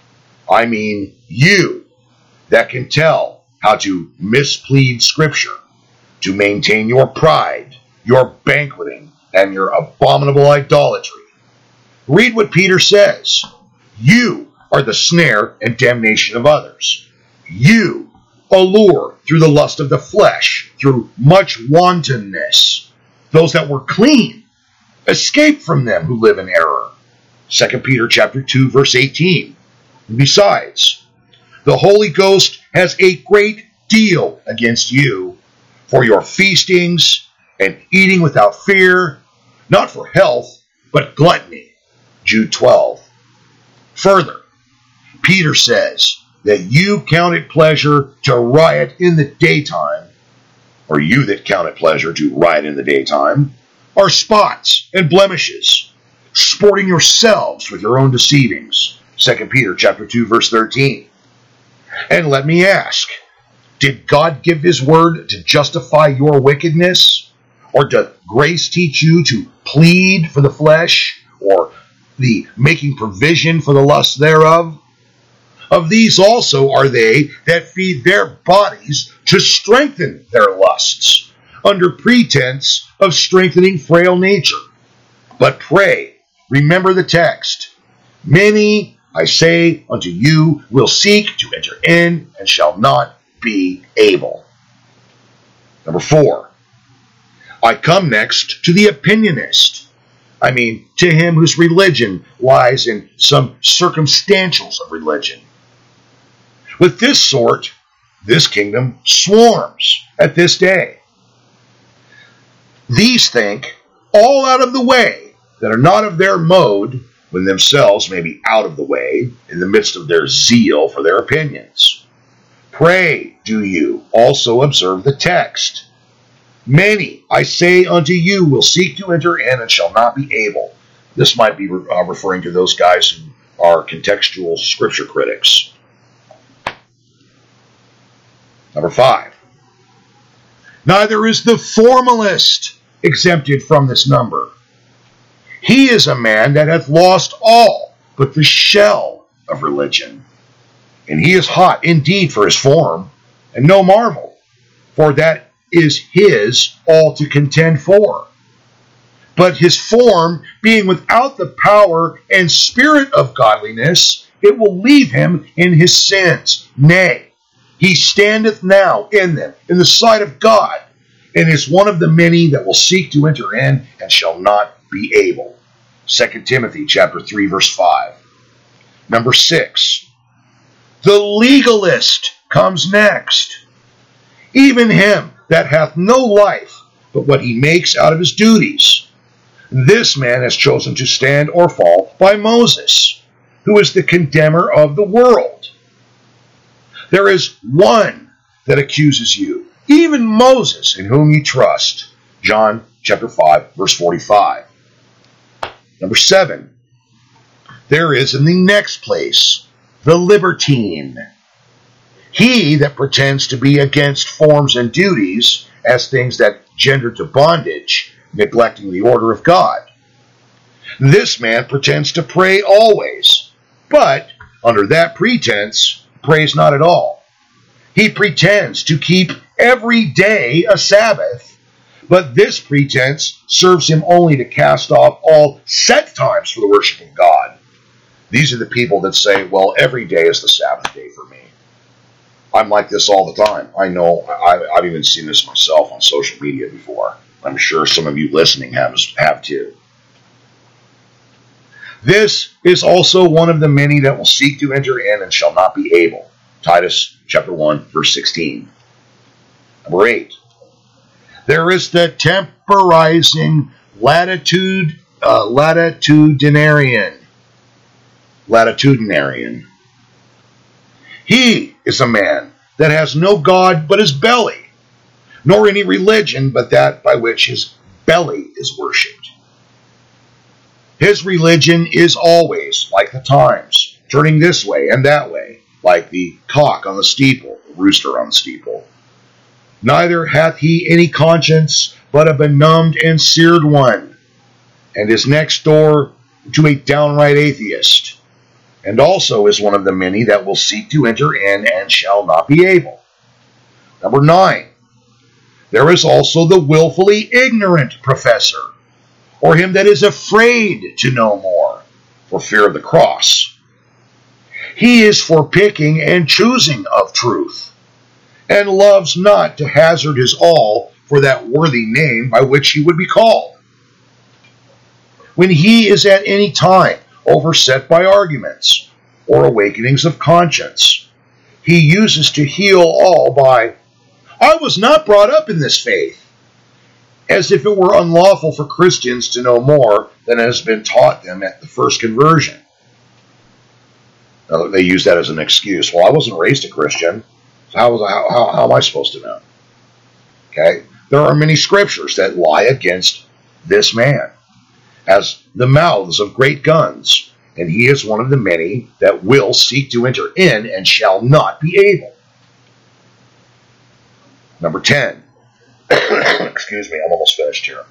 I mean you that can tell how to misplead Scripture, to maintain your pride, your banqueting, and your abominable idolatry. Read what Peter says. You are the snare and damnation of others. You allure through the lust of the flesh, through much wantonness. Those that were clean, escape from them who live in error. Second Peter chapter two, verse eighteen. And besides, the Holy Ghost has a great deal against you for your feastings and eating without fear, not for health, but gluttony. Jude twelve. Further, Peter says that you count it pleasure to riot in the daytime, or you that count it pleasure to riot in the daytime, are spots and blemishes, sporting yourselves with your own deceivings. Second Peter chapter two, verse thirteen. And let me ask, did God give his word to justify your wickedness? Or does grace teach you to plead for the flesh, or the making provision for the lust thereof? Of these also are they that feed their bodies to strengthen their lusts, under pretense of strengthening frail nature. But pray, remember the text. Many, I say unto you, will seek to enter in, and shall not be able. Number four. I come next to the opinionist. I mean, to him whose religion lies in some circumstantials of religion. With this sort, this kingdom swarms at this day. These think, all out of the way, that are not of their mode, when themselves may be out of the way, in the midst of their zeal for their opinions. Pray, do you also observe the text. Many, I say unto you, will seek to enter in and shall not be able. This might be uh, referring to those guys who are contextual scripture critics. Number five. Neither is the formalist exempted from this number. He is a man that hath lost all but the shell of religion. And he is hot indeed for his form, and no marvel, for that is his all to contend for. But his form, being without the power and spirit of godliness, it will leave him in his sins. Nay, he standeth now in them, in the sight of God, and is one of the many that will seek to enter in, and shall not be able. Second Timothy chapter three, verse five. Number six. The legalist comes next. Even him that hath no life, but what he makes out of his duties. This man has chosen to stand or fall by Moses, who is the condemner of the world. There is one that accuses you, even Moses, in whom you trust. John chapter five, verse forty-five. Number seven. There is in the next place the libertine. He that pretends to be against forms and duties as things that gender to bondage, neglecting the order of God. This man pretends to pray always, but under that pretense prays not at all. He pretends to keep every day a Sabbath, but this pretense serves him only to cast off all set times for the worship of God. These are the people that say, well, every day is the Sabbath day for me. I'm like this all the time. I know, I've even seen this myself on social media before. I'm sure some of you listening have, have too. This is also one of the many that will seek to enter in and shall not be able. Titus chapter one, verse sixteen. Number eight. There is the temporizing latitude, uh, latitudinarian. Latitudinarian. He is a man that has no God but his belly, nor any religion but that by which his belly is worshipped. His religion is always, like the times, turning this way and that way, like the cock on the steeple, the rooster on the steeple. Neither hath he any conscience, but a benumbed and seared one, and is next door to a downright atheist, and also is one of the many that will seek to enter in and shall not be able. Number nine, there is also the willfully ignorant professor, or him that is afraid to know more, for fear of the cross. He is for picking and choosing of truth, and loves not to hazard his all for that worthy name by which he would be called. When he is at any time overset by arguments or awakenings of conscience, he uses to heal all by, I was not brought up in this faith, as if it were unlawful for Christians to know more than has been taught them at the first conversion. Now, they use that as an excuse. Well, I wasn't raised a Christian, so how, was I, how, how, how am I supposed to know? Okay, there are many scriptures that lie against this man as the mouths of great guns, and he is one of the many that will seek to enter in and shall not be able. Number ten. Excuse me, I'm almost finished here.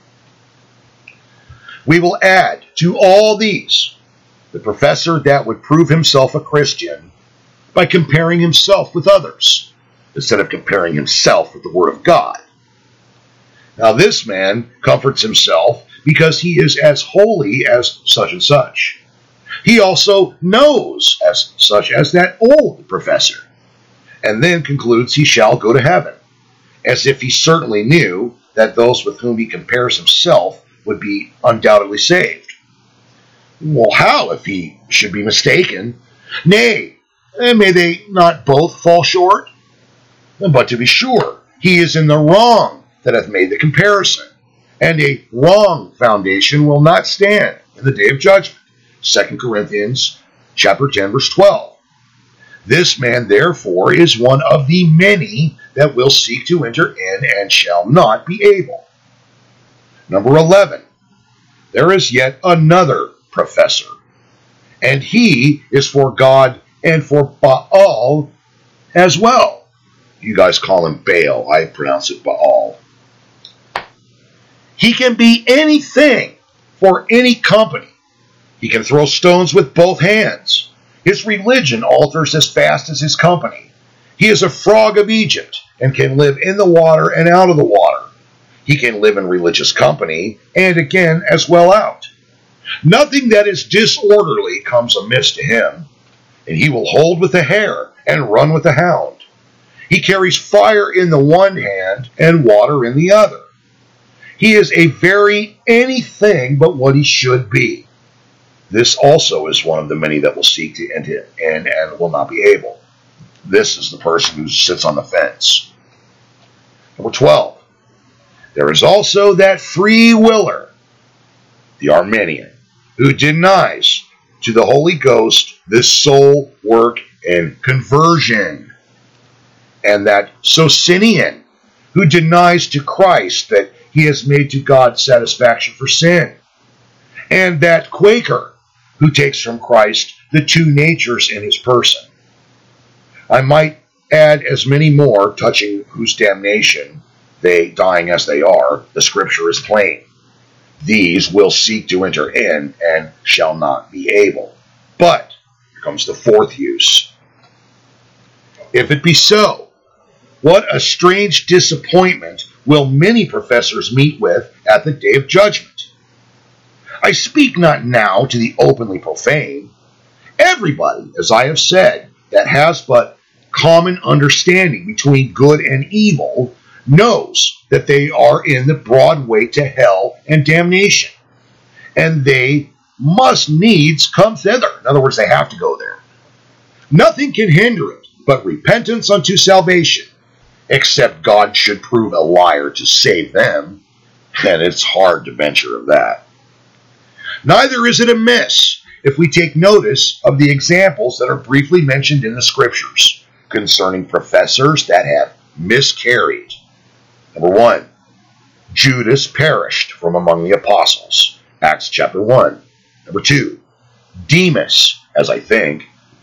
We will add to all these the professor that would prove himself a Christian by comparing himself with others, instead of comparing himself with the Word of God. Now this man comforts himself because he is as holy as such and such. He also knows as such as that old professor, and then concludes he shall go to heaven, as if he certainly knew that those with whom he compares himself would be undoubtedly saved. Well, how if he should be mistaken? Nay, may they not both fall short? But to be sure, he is in the wrong that hath made the comparison, and a wrong foundation will not stand in the day of judgment. Second Corinthians chapter ten, verse twelve. This man, therefore, is one of the many that will seek to enter in and shall not be able. Number eleven. There is yet another professor, and he is for God and for Baal as well. You guys call him Baal. I pronounce it Baal. He can be anything for any company. He can throw stones with both hands. His religion alters as fast as his company. He is a frog of Egypt and can live in the water and out of the water. He can live in religious company and again as well out. Nothing that is disorderly comes amiss to him, and he will hold with the hare and run with the hound. He carries fire in the one hand and water in the other. He is a very anything but what he should be. This also is one of the many that will seek to enter in and will not be able. This is the person who sits on the fence. Number twelve. There is also that free willer, the Arminian, who denies to the Holy Ghost this soul work and conversion, and that Socinian, who denies to Christ that he has made to God satisfaction for sin, and that Quaker, who takes from Christ the two natures in his person. I might add as many more, touching whose damnation, they dying as they are, the scripture is plain. These will seek to enter in and shall not be able. But here comes the fourth use. If it be so, what a strange disappointment will many professors meet with at the day of judgment. I speak not now to the openly profane. Everybody, as I have said, that has but common understanding between good and evil knows that they are in the broad way to hell and damnation, and they must needs come thither. In other words, they have to go there. Nothing can hinder it but repentance unto salvation, except God should prove a liar to save them, and it's hard to venture of that. Neither is it amiss if we take notice of the examples that are briefly mentioned in the Scriptures concerning professors that have miscarried. Number one, Judas perished from among the apostles, Acts chapter one. Number two, Demas, as I think,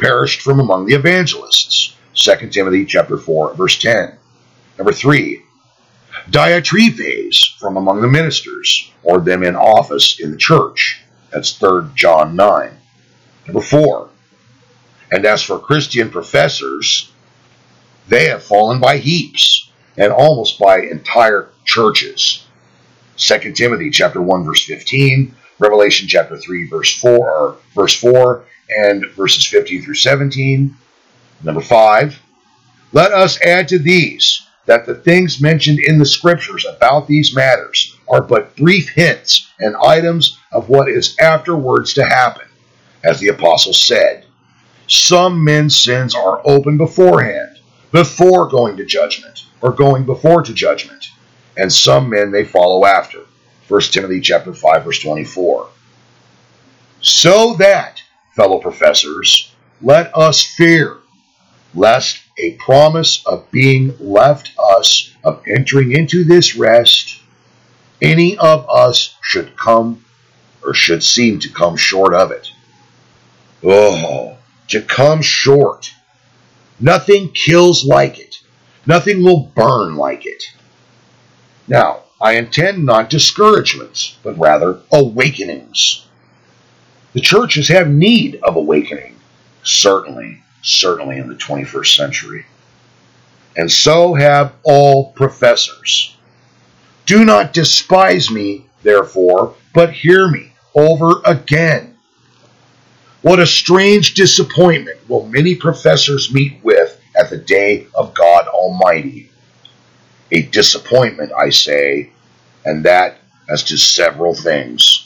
perished from among the evangelists. Second Timothy chapter four, verse ten. Number three, Diotrephes from among the ministers, or them in office in the church. That's Third John nine. Number four, and as for Christian professors, they have fallen by heaps, and almost by entire churches. Second Timothy chapter one, verse fifteen, Revelation chapter three, verse four, or verse four, and verses fifteen through seventeen. Number five, let us add to these that the things mentioned in the scriptures about these matters are but brief hints and items of what is afterwards to happen. As the apostle said, some men's sins are open beforehand, before going to judgment, or going before to judgment, and some men they follow after. First Timothy chapter five, verse twenty-four. So that, fellow professors, let us fear, lest a promise of being left us of entering into this rest, any of us should come or should seem to come short of it. Oh, to come short. Nothing kills like it. Nothing will burn like it. Now, I intend not discouragements, but rather awakenings. The churches have need of awakening, certainly, certainly in the twenty-first century. And so have all professors. Do not despise me, therefore, but hear me over again. What a strange disappointment will many professors meet with at the day of God Almighty. A disappointment, I say, and that as to several things.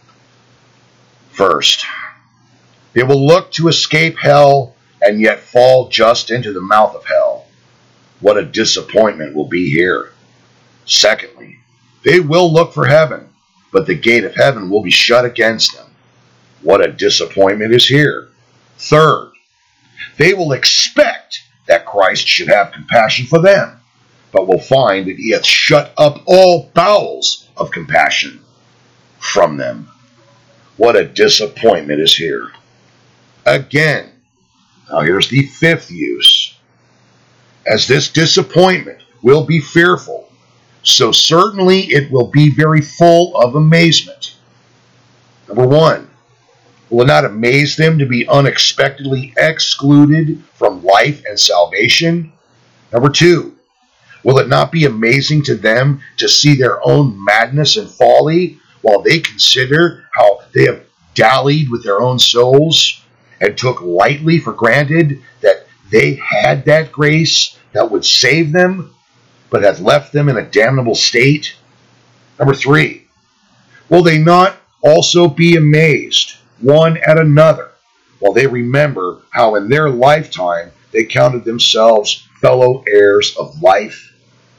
First, they will look to escape hell and yet fall just into the mouth of hell. What a disappointment will be here. Secondly, they will look for heaven, but the gate of heaven will be shut against them. What a disappointment is here. Third, they will expect that Christ should have compassion for them, but will find that he hath shut up all bowels of compassion from them. What a disappointment is here. Again, now here's the fifth use. As this disappointment will be fearful, so certainly it will be very full of amazement. Number one, will it not amaze them to be unexpectedly excluded from life and salvation? Number two, will it not be amazing to them to see their own madness and folly while they consider how they have dallied with their own souls and took lightly for granted that they had that grace that would save them, but hath left them in a damnable state? Number three, will they not also be amazed one at another while they remember how in their lifetime they counted themselves fellow heirs of life?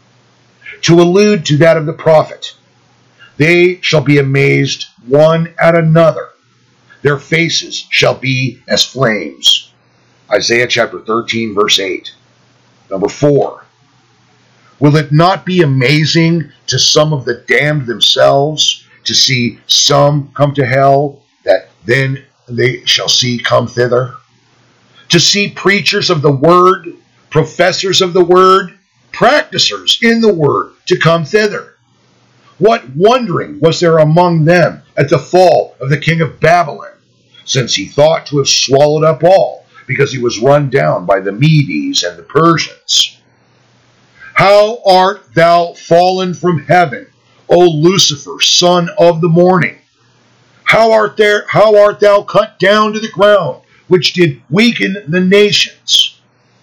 To allude to that of the prophet, they shall be amazed one at another. Their faces shall be as flames. Isaiah chapter thirteen, verse eight. Number four, will it not be amazing to some of the damned themselves to see some come to hell that then they shall see come thither? To see preachers of the word, professors of the word, practicers in the word to come thither? What wondering was there among them at the fall of the king of Babylon, since he thought to have swallowed up all, because he was run down by the Medes and the Persians? How art thou fallen from heaven, O Lucifer, son of the morning? How art there? How art thou cut down to the ground, which did weaken the nations?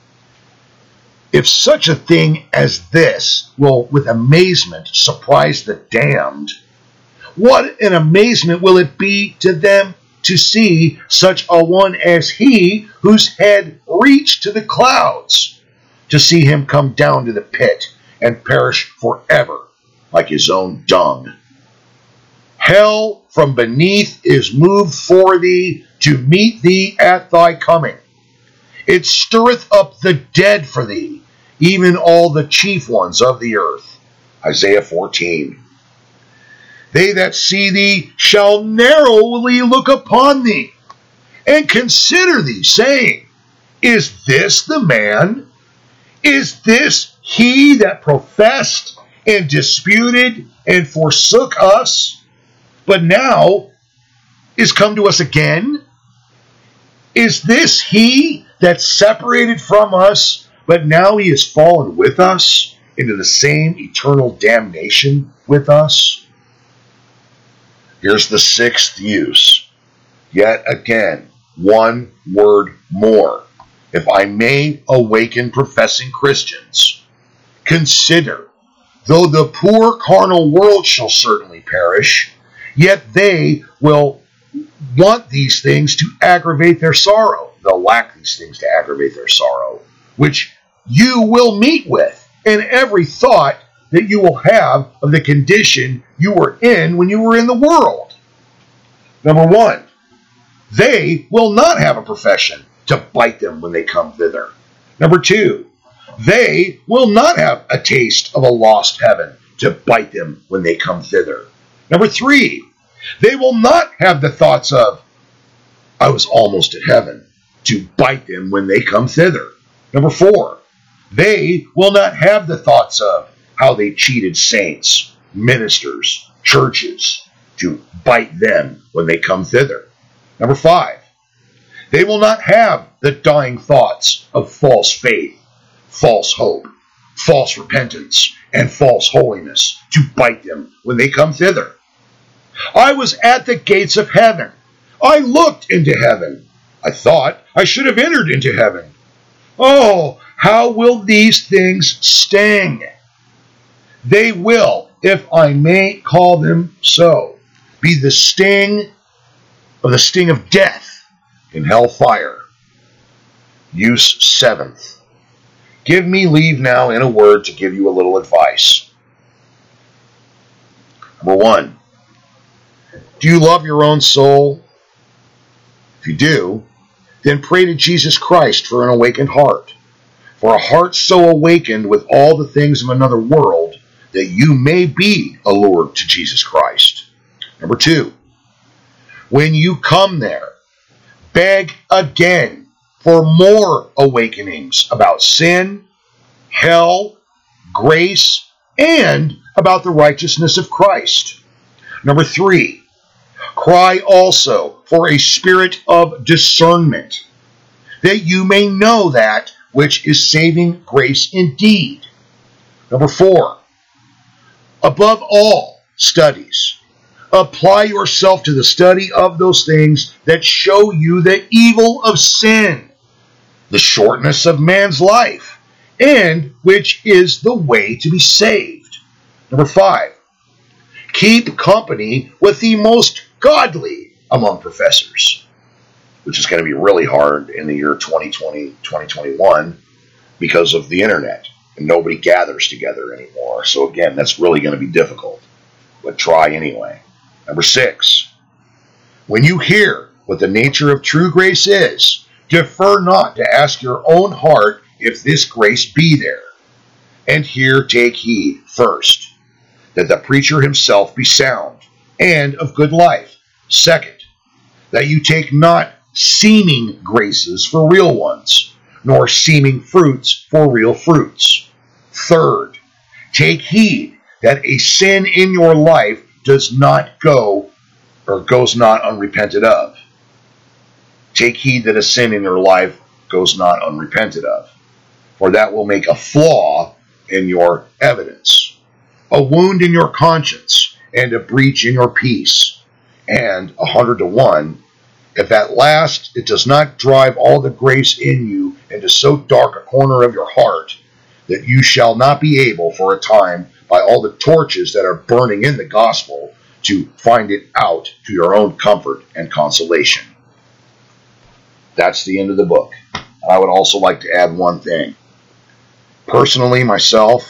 If such a thing as this will with amazement surprise the damned, what an amazement will it be to them to see such a one as he whose head reached to the clouds, to see him come down to the pit and perish forever like his own dung. Hell from beneath is moved for thee to meet thee at thy coming. It stirreth up the dead for thee, even all the chief ones of the earth. Isaiah fourteen. They that see thee shall narrowly look upon thee. and consider thee, saying, Is this the man? Is this he that professed and disputed and forsook us, but now is come to us again? Is this he that separated from us, but now he is fallen with us into the same eternal damnation with us? Here's the sixth use. Yet again, one word more. If I may awaken professing Christians, consider, though the poor carnal world shall certainly perish, yet they will want these things to aggravate their sorrow. They'll lack these things to aggravate their sorrow, which you will meet with in every thought that you will have of the condition you were in when you were in the world. Number one, they will not have a profession to bite them when they come thither. Number two, they will not have a taste of a lost heaven to bite them when they come thither. Number three, they will not have the thoughts of, I was almost at heaven, to bite them when they come thither. Number four, they will not have the thoughts of how they cheated saints, ministers, churches, to bite them when they come thither. Number five, they will not have the dying thoughts of false faith, false hope, false repentance, and false holiness to bite them when they come thither. I was at the gates of heaven. I looked into heaven. I thought I should have entered into heaven. Oh, how will these things sting? They will, if I may call them so, be the sting of the sting of death in hellfire. Use seventh. Give me leave now in a word to give you a little advice. Number one, do you love your own soul? If you do, then pray to Jesus Christ for an awakened heart. For a heart so awakened with all the things of another world that you may be allured to Jesus Christ. Number two, when you come there, beg again for more awakenings about sin, hell, grace, and about the righteousness of Christ. Number three, cry also for a spirit of discernment, that you may know that which is saving grace indeed. Number four, above all studies, apply yourself to the study of those things that show you the evil of sin, the shortness of man's life, and which is the way to be saved. Number five, keep company with the most godly among professors, which is going to be really hard in the year twenty twenty, twenty twenty-one because of the internet, and nobody gathers together anymore. So again, that's really going to be difficult, but try anyway. Number six, when you hear what the nature of true grace is, defer not to ask your own heart if this grace be there. And here take heed, first, that the preacher himself be sound and of good life. Second, that you take not seeming graces for real ones, nor seeming fruits for real fruits. Third, take heed that a sin in your life does not go or goes not unrepented of. Take heed that a sin in your life goes not unrepented of, for that will make a flaw in your evidence, a wound in your conscience, and a breach in your peace. And a hundred to one, if at last it does not drive all the grace in you into so dark a corner of your heart that you shall not be able for a time by all the torches that are burning in the gospel to find it out to your own comfort and consolation. That's the end of the book. I would also like to add one thing. Personally, myself,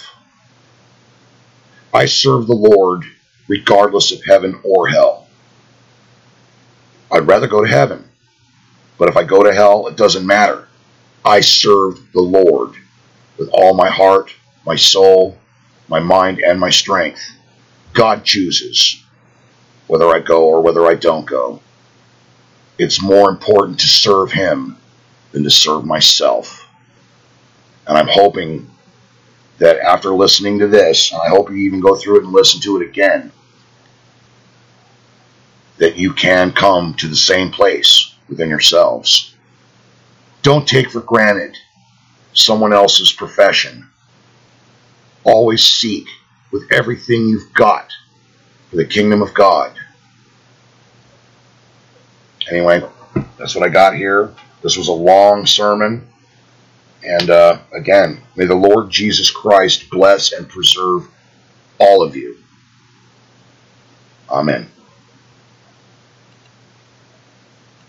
I serve the Lord regardless of heaven or hell. I'd rather go to heaven, but if I go to hell, it doesn't matter. I serve the Lord with all my heart, my soul, my mind, and my strength. God chooses whether I go or whether I don't go. it's more important to serve him than to serve myself. And I'm hoping that after listening to this, and I hope you even go through it and listen to it again, that you can come to the same place within yourselves. Don't take for granted someone else's profession. Always seek with everything you've got for the kingdom of God. Anyway, that's what I got here. This was a long sermon. And uh, again, may the Lord Jesus Christ bless and preserve all of you. Amen.